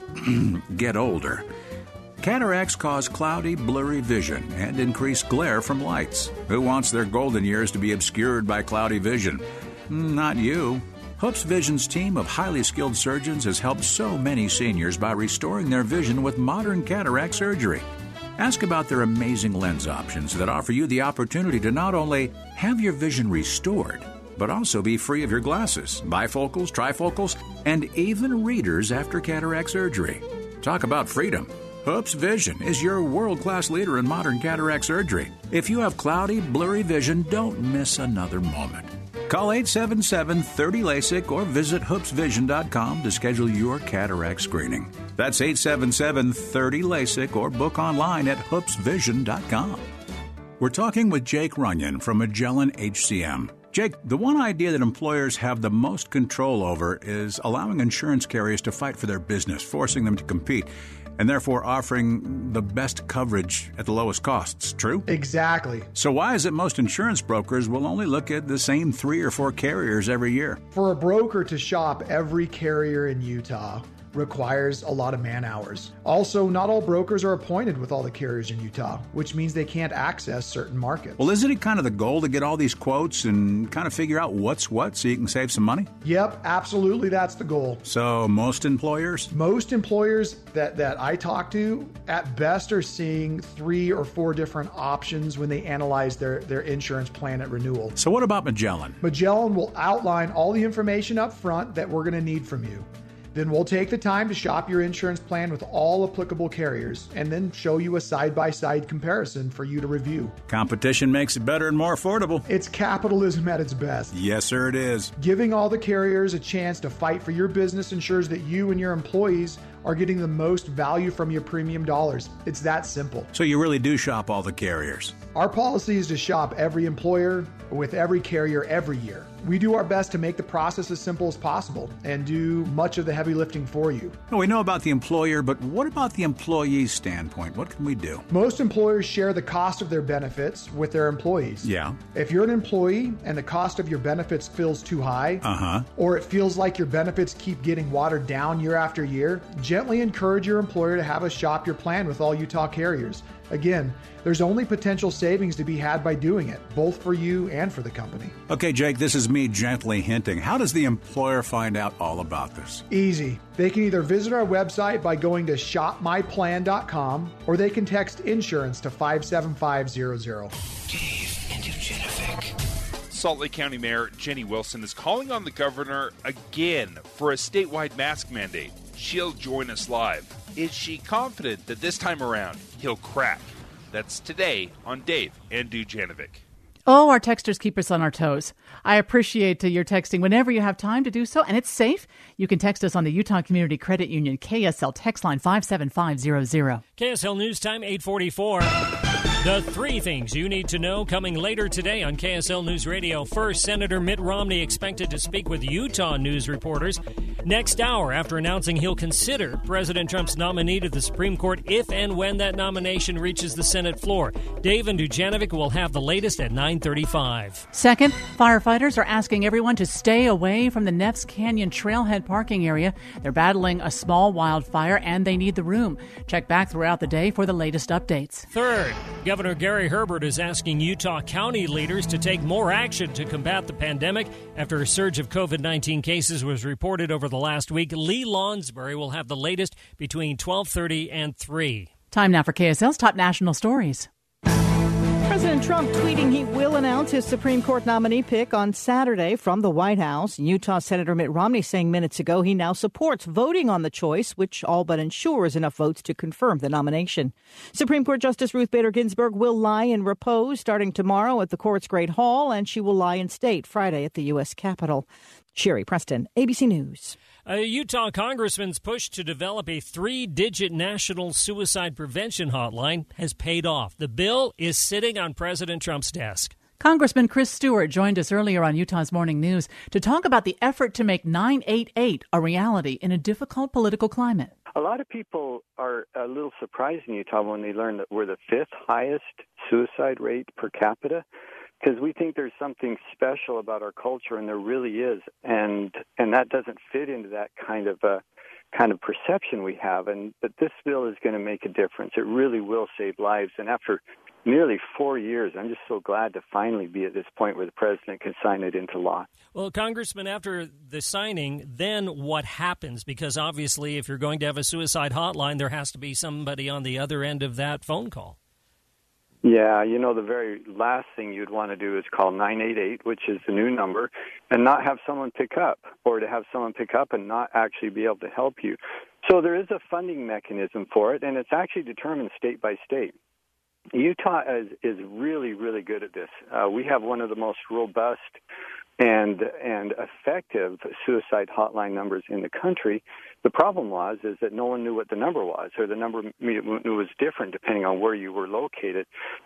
get older. Cataracts cause cloudy, blurry vision and increased glare from lights. Who wants their golden years to be obscured by cloudy vision? Not you. Hoops Vision's team of highly skilled surgeons has helped so many seniors by restoring their vision with modern cataract surgery. Ask about their amazing lens options that offer you the opportunity to not only have your vision restored, but also be free of your glasses, bifocals, trifocals, and even readers after cataract surgery. Talk about freedom. Hoops Vision is your world-class leader in modern cataract surgery. If you have cloudy, blurry vision, don't miss another moment. Call 877-30-LASIK or visit hoopsvision.com to schedule your cataract screening. That's 877-30-LASIK or book online at hoopsvision.com. We're talking with Jake Runyon from Magellan HCM. Jake, the one idea that employers have the most control over is allowing insurance carriers to fight for their business, forcing them to compete, and therefore offering the best coverage at the lowest costs. True? Exactly. So why is it most insurance brokers will only look at the same 3 or 4 carriers every year? For a broker to shop every carrier in Utah requires a lot of man hours. Also, not all brokers are appointed with all the carriers in Utah, which means they can't access certain markets. Well, isn't it kind of the goal to get all these quotes and kind of figure out what's what so you can save some money? Yep, absolutely, that's the goal. So most employers? Most employers that I talk to, at best, are seeing 3 or 4 different options when they analyze their insurance plan at renewal. So what about Magellan? Magellan will outline all the information up front that we're going to need from you. Then we'll take the time to shop your insurance plan with all applicable carriers and then show you a side-by-side comparison for you to review. Competition makes it better and more affordable. It's capitalism at its best. Yes, sir, it is. Giving all the carriers a chance to fight for your business ensures that you and your employees are getting the most value from your premium dollars. It's that simple. So you really do shop all the carriers? Our policy is to shop every employer with every carrier every year. We do our best to make the process as simple as possible and do much of the heavy lifting for you. Well, we know about the employer, but what about the employee's standpoint? What can we do? Most employers share the cost of their benefits with their employees. Yeah. If you're an employee and the cost of your benefits feels too high, or it feels like your benefits keep getting watered down year after year, gently encourage your employer to have us shop your plan with all Utah carriers. Again, there's only potential savings to be had by doing it, both for you and for the company. Okay, Jake, this is me gently hinting. How does the employer find out all about this? Easy. They can either visit our website by going to shopmyplan.com, or they can text insurance to 57500. Dave and Dujanovic. Salt Lake County Mayor Jenny Wilson is calling on the governor again for a statewide mask mandate. She'll join us live. Is she confident that this time around he'll crack? That's today on Dave and Dujanovic. Oh, our texters keep us on our toes. I appreciate your texting whenever you have time to do so, and it's safe. You can text us on the Utah Community Credit Union KSL text line 57500. KSL News Time 8:44. The three things you need to know coming later today on KSL News Radio. First, Senator Mitt Romney expected to speak with Utah news reporters next hour after announcing he'll consider President Trump's nominee to the Supreme Court if and when that nomination reaches the Senate floor. Dave and Dujanovic will have the latest at 9:35. Second, firefighters are asking everyone to stay away from the Neffs Canyon Trailhead parking area. They're battling a small wildfire and they need the room. Check back throughout the day for the latest updates. Third, Governor Gary Herbert is asking Utah County leaders to take more action to combat the pandemic after a surge of COVID-19 cases was reported over the last week. Lee Lonsbury will have the latest between 12:30 and 3. Time now for KSL's top national stories. President Trump tweeting he will announce his Supreme Court nominee pick on Saturday from the White House. Utah Senator Mitt Romney saying minutes ago he now supports voting on the choice, which all but ensures enough votes to confirm the nomination. Supreme Court Justice Ruth Bader Ginsburg will lie in repose starting tomorrow at the court's Great Hall, and she will lie in state Friday at the U.S. Capitol. Sherry Preston, ABC News. A Utah congressman's push to develop a 3-digit national suicide prevention hotline has paid off. The bill is sitting on President Trump's desk. Congressman Chris Stewart joined us earlier on Utah's Morning News to talk about the effort to make 988 a reality in a difficult political climate. A lot of people are a little surprised in Utah when they learn that we're the 5th highest suicide rate per capita, because we think there's something special about our culture, and there really is, and that doesn't fit into that kind of perception we have. But this bill is going to make a difference. It really will save lives. And after nearly 4 years, I'm just so glad to finally be at this point where the president can sign it into law. Well, Congressman, after the signing, then what happens? Because obviously, if you're going to have a suicide hotline, there has to be somebody on the other end of that phone call. Yeah, the very last thing you'd want to do is call 988, which is the new number, and not have someone pick up, or to have someone pick up and not actually be able to help you. So there is a funding mechanism for it, and it's actually determined state by state. Utah is really, really good at this. We have one of the most robust and effective suicide hotline numbers in the country. The problem is that no one knew what the number was, or the number was different depending on where you were located.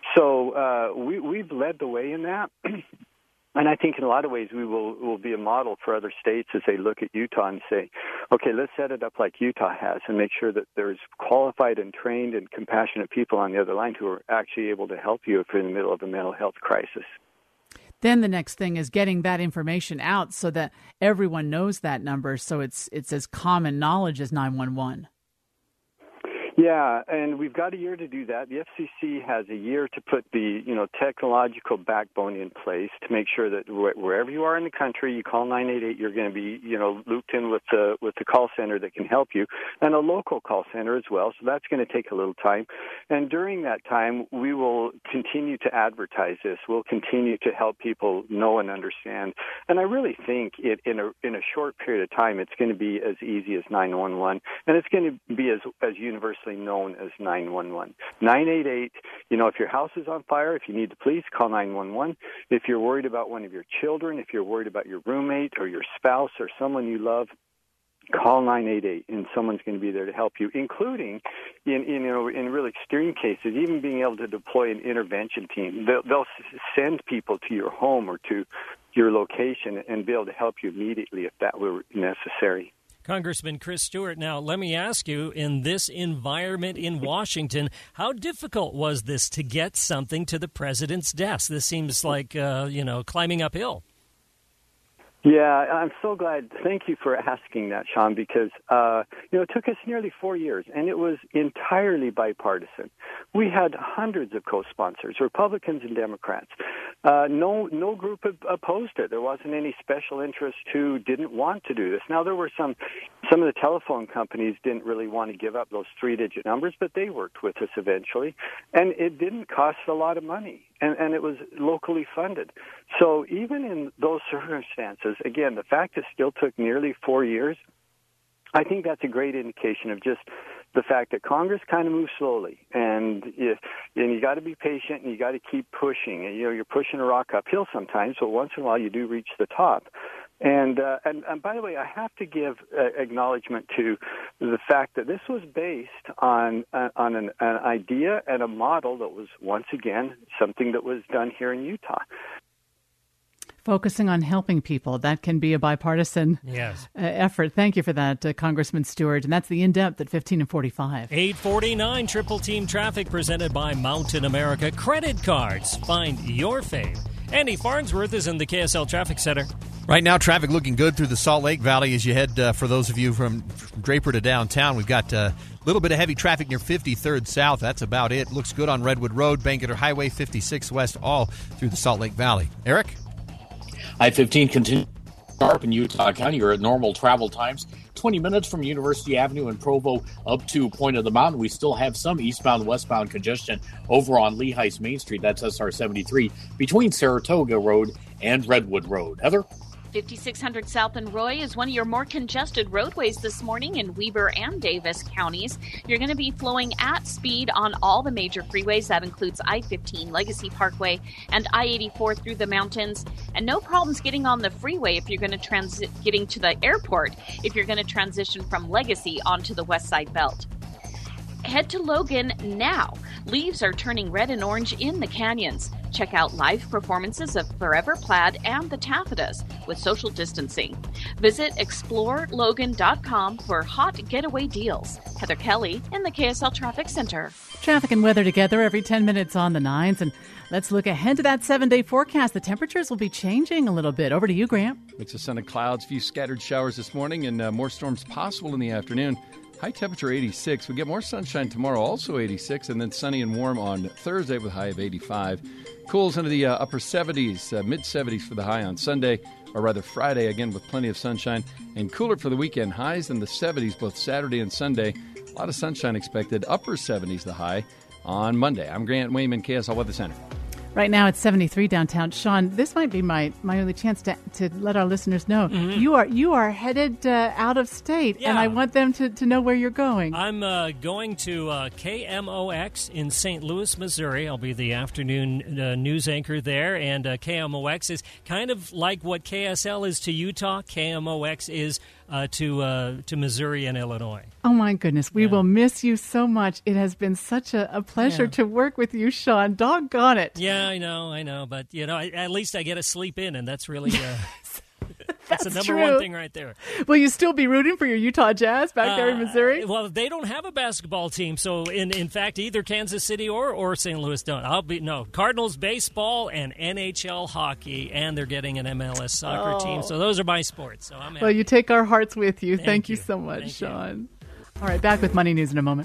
So we've led the way in that. And I think in a lot of ways we will be a model for other states as they look at Utah and say, okay, let's set it up like Utah has and make sure that there's qualified and trained and compassionate people on the other line who are actually able to help you if you're in the middle of a mental health crisis. Then the next thing is getting that information out so that everyone knows that number, so it's as common knowledge as 911. Yeah, and we've got a year to do that. The FCC has a year to put the technological backbone in place to make sure that wherever you are in the country, you call 988, you're going to be looped in with the call center that can help you, and a local call center as well. So that's going to take a little time. And during that time, we will continue to advertise this. We'll continue to help people know and understand. And I really think in a short period of time, it's going to be as easy as 911, and it's going to be as universal known as 911. 988, if your house is on fire, if you need the police, call 911. If you're worried about one of your children, if you're worried about your roommate or your spouse or someone you love, call 988, and someone's going to be there to help you, including in really extreme cases, even being able to deploy an intervention team. They'll send people to your home or to your location and be able to help you immediately if that were necessary. Congressman Chris Stewart, now let me ask you, in this environment in Washington, how difficult was this to get something to the president's desk? This seems like, climbing uphill. Yeah, I'm so glad. Thank you for asking that, Sean, because, it took us nearly 4 years, and it was entirely bipartisan. We had hundreds of co-sponsors, Republicans and Democrats. No group opposed it. There wasn't any special interest who didn't want to do this. Now, there were some Some of the telephone companies didn't really want to give up those 3-digit numbers, but they worked with us eventually. And it didn't cost a lot of money, and it was locally funded. So even in those circumstances, again, the fact it still took nearly 4 years, I think that's a great indication of just the fact that Congress kind of moves slowly, and you got to be patient, and you got to keep pushing. And, you're pushing a rock uphill sometimes, but once in a while you do reach the top. And by the way, I have to give acknowledgement to the fact that this was based on an idea and a model that was, once again, something that was done here in Utah. Focusing on helping people, that can be a bipartisan effort. Thank you for that, Congressman Stewart. And that's the In-Depth at 15 and 45. 849 Triple Team Traffic presented by Mountain America Credit Cards. Find your fave. Andy Farnsworth is in the KSL Traffic Center. Right now, traffic looking good through the Salt Lake Valley as you head, for those of you from Draper to downtown. We've got a little bit of heavy traffic near 53rd South. That's about it. Looks good on Redwood Road, Bangerter Highway, 56 West, all through the Salt Lake Valley. Eric? I-15 continues sharp in Utah County. You're at normal travel times. 20 minutes from University Avenue in Provo up to Point of the Mountain. We still have some eastbound, westbound congestion over on Lehigh's Main Street. That's SR 73 between Saratoga Road and Redwood Road. Heather? 5600 South and Roy is one of your more congested roadways this morning in Weber and Davis counties. You're going to be flowing at speed on all the major freeways. That includes I-15, Legacy Parkway, and I-84 through the mountains. And no problems getting on the freeway if you're going to getting to the airport if you're going to transition from Legacy onto the West Side Belt. Head to Logan now. Leaves are turning red and orange in the canyons. Check out live performances of Forever Plaid and the Taffetas with social distancing. Visit explorelogan.com for hot getaway deals. Heather Kelly in the KSL Traffic Center. Traffic and weather together every 10 minutes on the 9s. And let's look ahead to that 7-day forecast. The temperatures will be changing a little bit. Over to you, Grant. Mix of sun and clouds, few scattered showers this morning, and more storms possible in the afternoon. High temperature 86. We get more sunshine tomorrow, also 86, and then sunny and warm on Thursday with a high of 85. Cools into the upper 70s, mid-70s for the high on Sunday, or rather Friday, again with plenty of sunshine. And cooler for the weekend, highs in the 70s both Saturday and Sunday. A lot of sunshine expected, upper 70s the high on Monday. I'm Grant Wayman, KSL Weather Center. Right now it's 73 downtown. Sean, this might be my only chance to let our listeners know. Mm-hmm. You are headed out of state, and I want them to know where you're going. I'm going to KMOX in St. Louis, Missouri. I'll be the afternoon news anchor there, and KMOX is kind of like what KSL is to Utah. KMOX is to Missouri and Illinois. Oh, my goodness. We will miss you so much. It has been such a pleasure to work with you, Sean. Doggone it. Yeah, I know. But, at least I get to sleep in, and that's really... That's the number one thing right there. Will you still be rooting for your Utah Jazz back there in Missouri? Well, they don't have a basketball team, so in fact, either Kansas City or St. Louis don't. Cardinals baseball and NHL hockey, and they're getting an MLS soccer team. So those are my sports. So I'm happy. Well, you take our hearts with you. Thank you so much, Sean. All right, back with Money News in a moment.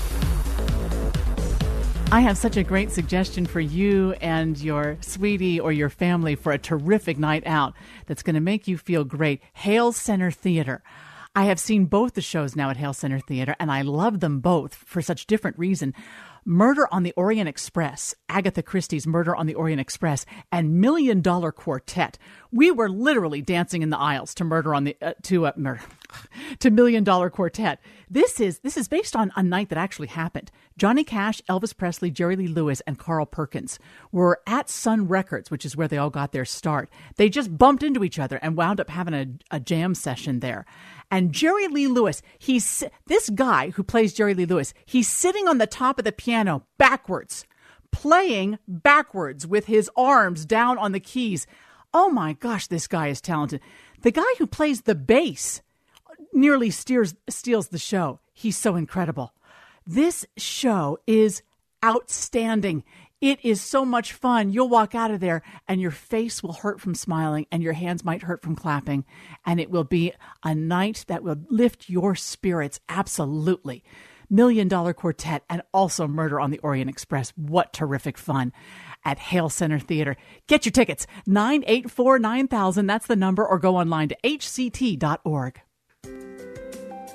I have such a great suggestion for you and your sweetie or your family for a terrific night out that's going to make you feel great. Hale Center Theater. I have seen both the shows now at Hale Center Theater, and I love them both for such different reasons. Murder on the Orient Express, Agatha Christie's Murder on the Orient Express, and $1 Million Quartet. We were literally dancing in the aisles to $1 Million Quartet. This is based on a night that actually happened. Johnny Cash, Elvis Presley, Jerry Lee Lewis, and Carl Perkins were at Sun Records, which is where they all got their start. They just bumped into each other and wound up having a jam session there. And Jerry Lee Lewis, this guy who plays Jerry Lee Lewis, he's sitting on the top of the piano backwards, playing backwards with his arms down on the keys. Oh my gosh, this guy is talented. The guy who plays the bass nearly steals the show. He's so incredible. This show is outstanding. It is so much fun. You'll walk out of there and your face will hurt from smiling and your hands might hurt from clapping. And it will be a night that will lift your spirits. Absolutely. $1 Million Quartet and also Murder on the Orient Express. What terrific fun at Hale Center Theater. Get your tickets. 984-9000. That's the number, or go online to hct.org.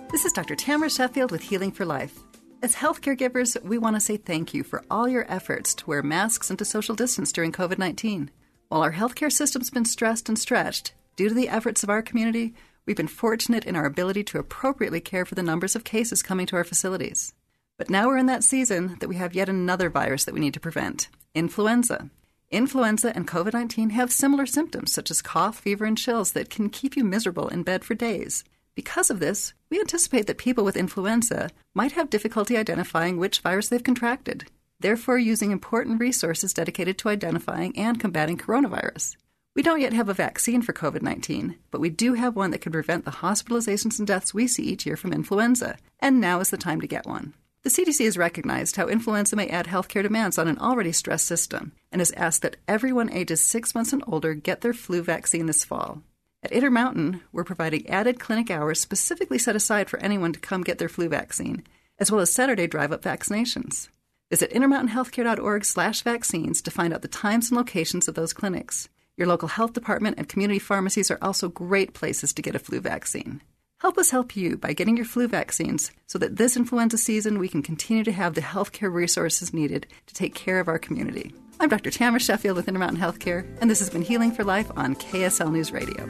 This is Dr. Tamara Sheffield with Healing for Life. As healthcare givers, we want to say thank you for all your efforts to wear masks and to social distance during COVID-19. While our healthcare system's been stressed and stretched, due to the efforts of our community, we've been fortunate in our ability to appropriately care for the numbers of cases coming to our facilities. But now we're in that season that we have yet another virus that we need to prevent, influenza. Influenza and COVID-19 have similar symptoms, such as cough, fever, and chills that can keep you miserable in bed for days. Because of this, we anticipate that people with influenza might have difficulty identifying which virus they've contracted, therefore using important resources dedicated to identifying and combating coronavirus. We don't yet have a vaccine for COVID-19, but we do have one that can prevent the hospitalizations and deaths we see each year from influenza, and now is the time to get one. The CDC has recognized how influenza may add healthcare demands on an already stressed system, and has asked that everyone ages 6 months and older get their flu vaccine this fall. At Intermountain, we're providing added clinic hours specifically set aside for anyone to come get their flu vaccine, as well as Saturday drive-up vaccinations. Visit intermountainhealthcare.org/vaccines to find out the times and locations of those clinics. Your local health department and community pharmacies are also great places to get a flu vaccine. Help us help you by getting your flu vaccines so that this influenza season we can continue to have the healthcare resources needed to take care of our community. I'm Dr. Tamara Sheffield with Intermountain Healthcare, and this has been Healing for Life on KSL News Radio.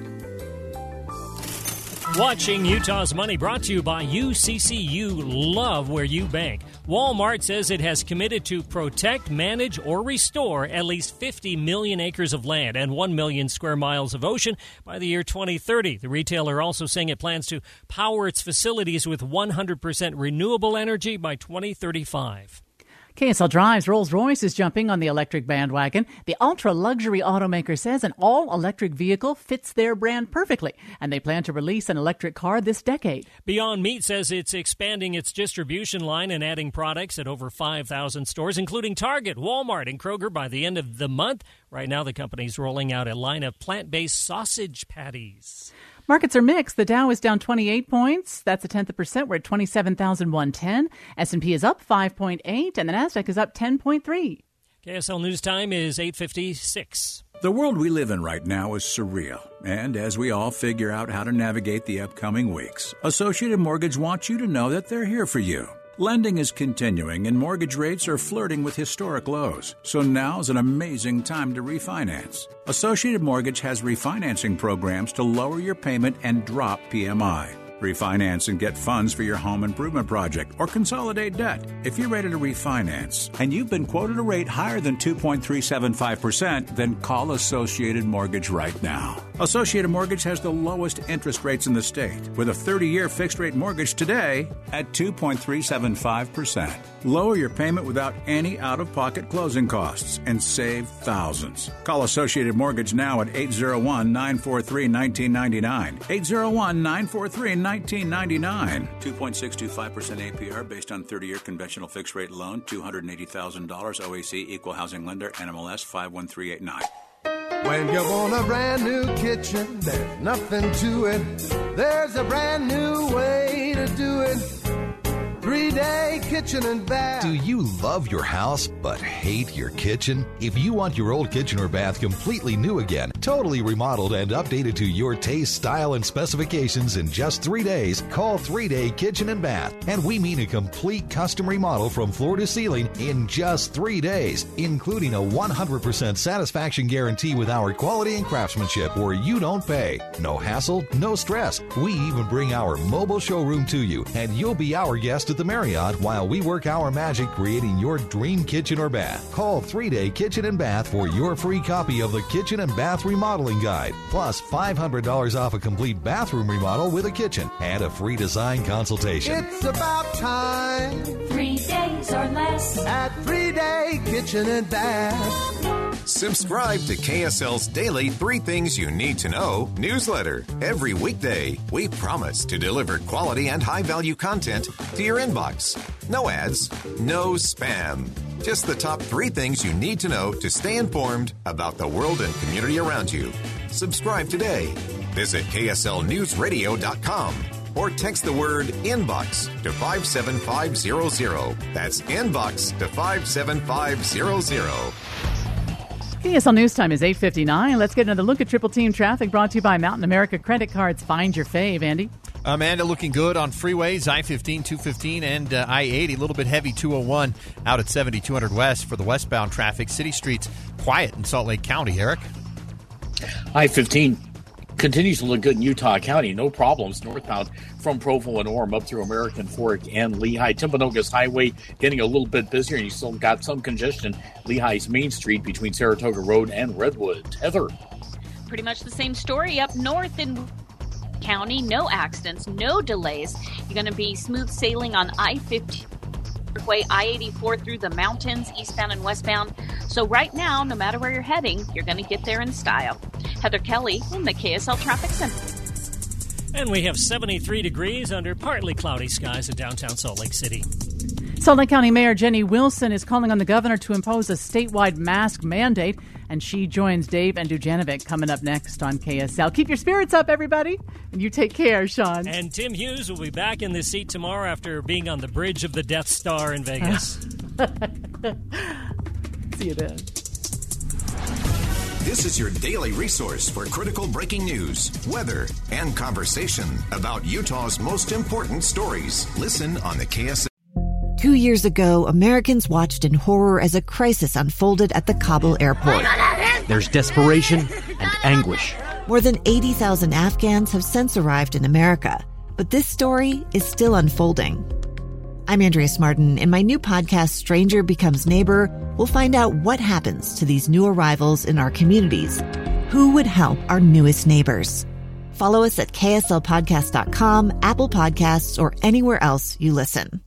Watching Utah's Money brought to you by UCCU. Love where you bank. Walmart says it has committed to protect, manage, or restore at least 50 million acres of land and 1 million square miles of ocean by the year 2030. The retailer also saying it plans to power its facilities with 100% renewable energy by 2035. KSL Drive's Rolls-Royce is jumping on the electric bandwagon. The ultra-luxury automaker says an all-electric vehicle fits their brand perfectly, and they plan to release an electric car this decade. Beyond Meat says it's expanding its distribution line and adding products at over 5,000 stores, including Target, Walmart, and Kroger by the end of the month. Right now, the company's rolling out a line of plant-based sausage patties. Markets are mixed. The Dow is down 28 points. That's 0.1%. We're at 27,110. S&P is up 5.8, and the Nasdaq is up 10.3. KSL News Time is 8:56. The world we live in right now is surreal, and as we all figure out how to navigate the upcoming weeks, Associated Mortgage wants you to know that they're here for you. Lending is continuing and mortgage rates are flirting with historic lows. So now's an amazing time to refinance. Associated Mortgage has refinancing programs to lower your payment and drop PMI. Refinance and get funds for your home improvement project or consolidate debt. If you're ready to refinance and you've been quoted a rate higher than 2.375%, then call Associated Mortgage right now. Associated Mortgage has the lowest interest rates in the state with a 30-year fixed-rate mortgage today at 2.375%. Lower your payment without any out-of-pocket closing costs and save thousands. Call Associated Mortgage now at 801-943-1999. 801-943-1999. 2.625% APR based on 30-year conventional fixed-rate loan, $280,000 OAC, equal housing lender, NMLS 51389. When you want a brand new kitchen, there's nothing to it. There's a brand new way to do it. 3-day kitchen and bath. Do you love your house but hate your kitchen? If you want your old kitchen or bath completely new again, totally remodeled and updated to your taste, style, and specifications in just 3 days, call 3-Day Kitchen and Bath. And we mean a complete custom remodel from floor to ceiling in just 3 days, including a 100% satisfaction guarantee with our quality and craftsmanship where you don't pay. No hassle, no stress. We even bring our mobile showroom to you, and you'll be our guest at the Marriott while we work our magic creating your dream kitchen or bath. Call 3-Day Kitchen and Bath for your free copy of the Kitchen and Bath Remodeling Guide, plus $500 off a complete bathroom remodel with a kitchen and a free design consultation. It's about time. 3 days or less at 3-Day Kitchen and Bath. Subscribe to KSL's daily 3 Things You Need to Know newsletter. Every weekday, we promise to deliver quality and high-value content to your inbox. No ads, no spam. Just the top 3 things you need to know to stay informed about the world and community around you. Subscribe today. Visit KSLNewsRadio.com or text the word inbox to 57500. That's inbox to 57500. KSL News Time is 8:59. Let's get another look at Triple Team Traffic brought to you by Mountain America Credit Cards. Find your fave, Andy. Amanda, looking good on freeways, I-15, 215, and I-80. A little bit heavy, 201 out at 7200 West for the westbound traffic. City streets quiet in Salt Lake County. Eric? I-15 continues to look good in Utah County. No problems northbound from Provo and Orem up through American Fork and Lehigh. Timpanogos Highway getting a little bit busier, and you still got some congestion. Lehigh's Main Street between Saratoga Road and Redwood. Heather? Pretty much the same story up north in County. No accidents, no delays. You're going to be smooth sailing on I-15, I-84 through the mountains, eastbound and westbound. So right now, no matter where you're heading, you're going to get there in style. Heather Kelly in the KSL Traffic Center. And we have 73 degrees under partly cloudy skies in downtown Salt Lake City. Salt Lake County Mayor Jenny Wilson is calling on the governor to impose a statewide mask mandate, and she joins Dave and Dujanovic coming up next on KSL. Keep your spirits up, everybody, and you take care, Sean. And Tim Hughes will be back in this seat tomorrow after being on the bridge of the Death Star in Vegas. See you then. This is your daily resource for critical breaking news, weather, and conversation about Utah's most important stories. Listen on the KSL. 2 years ago, Americans watched in horror as a crisis unfolded at the Kabul airport. There's desperation and anguish. More than 80,000 Afghans have since arrived in America, but this story is still unfolding. I'm Andrea Smartin. In my new podcast, Stranger Becomes Neighbor, we'll find out what happens to these new arrivals in our communities. Who would help our newest neighbors? Follow us at kslpodcast.com, Apple Podcasts, or anywhere else you listen.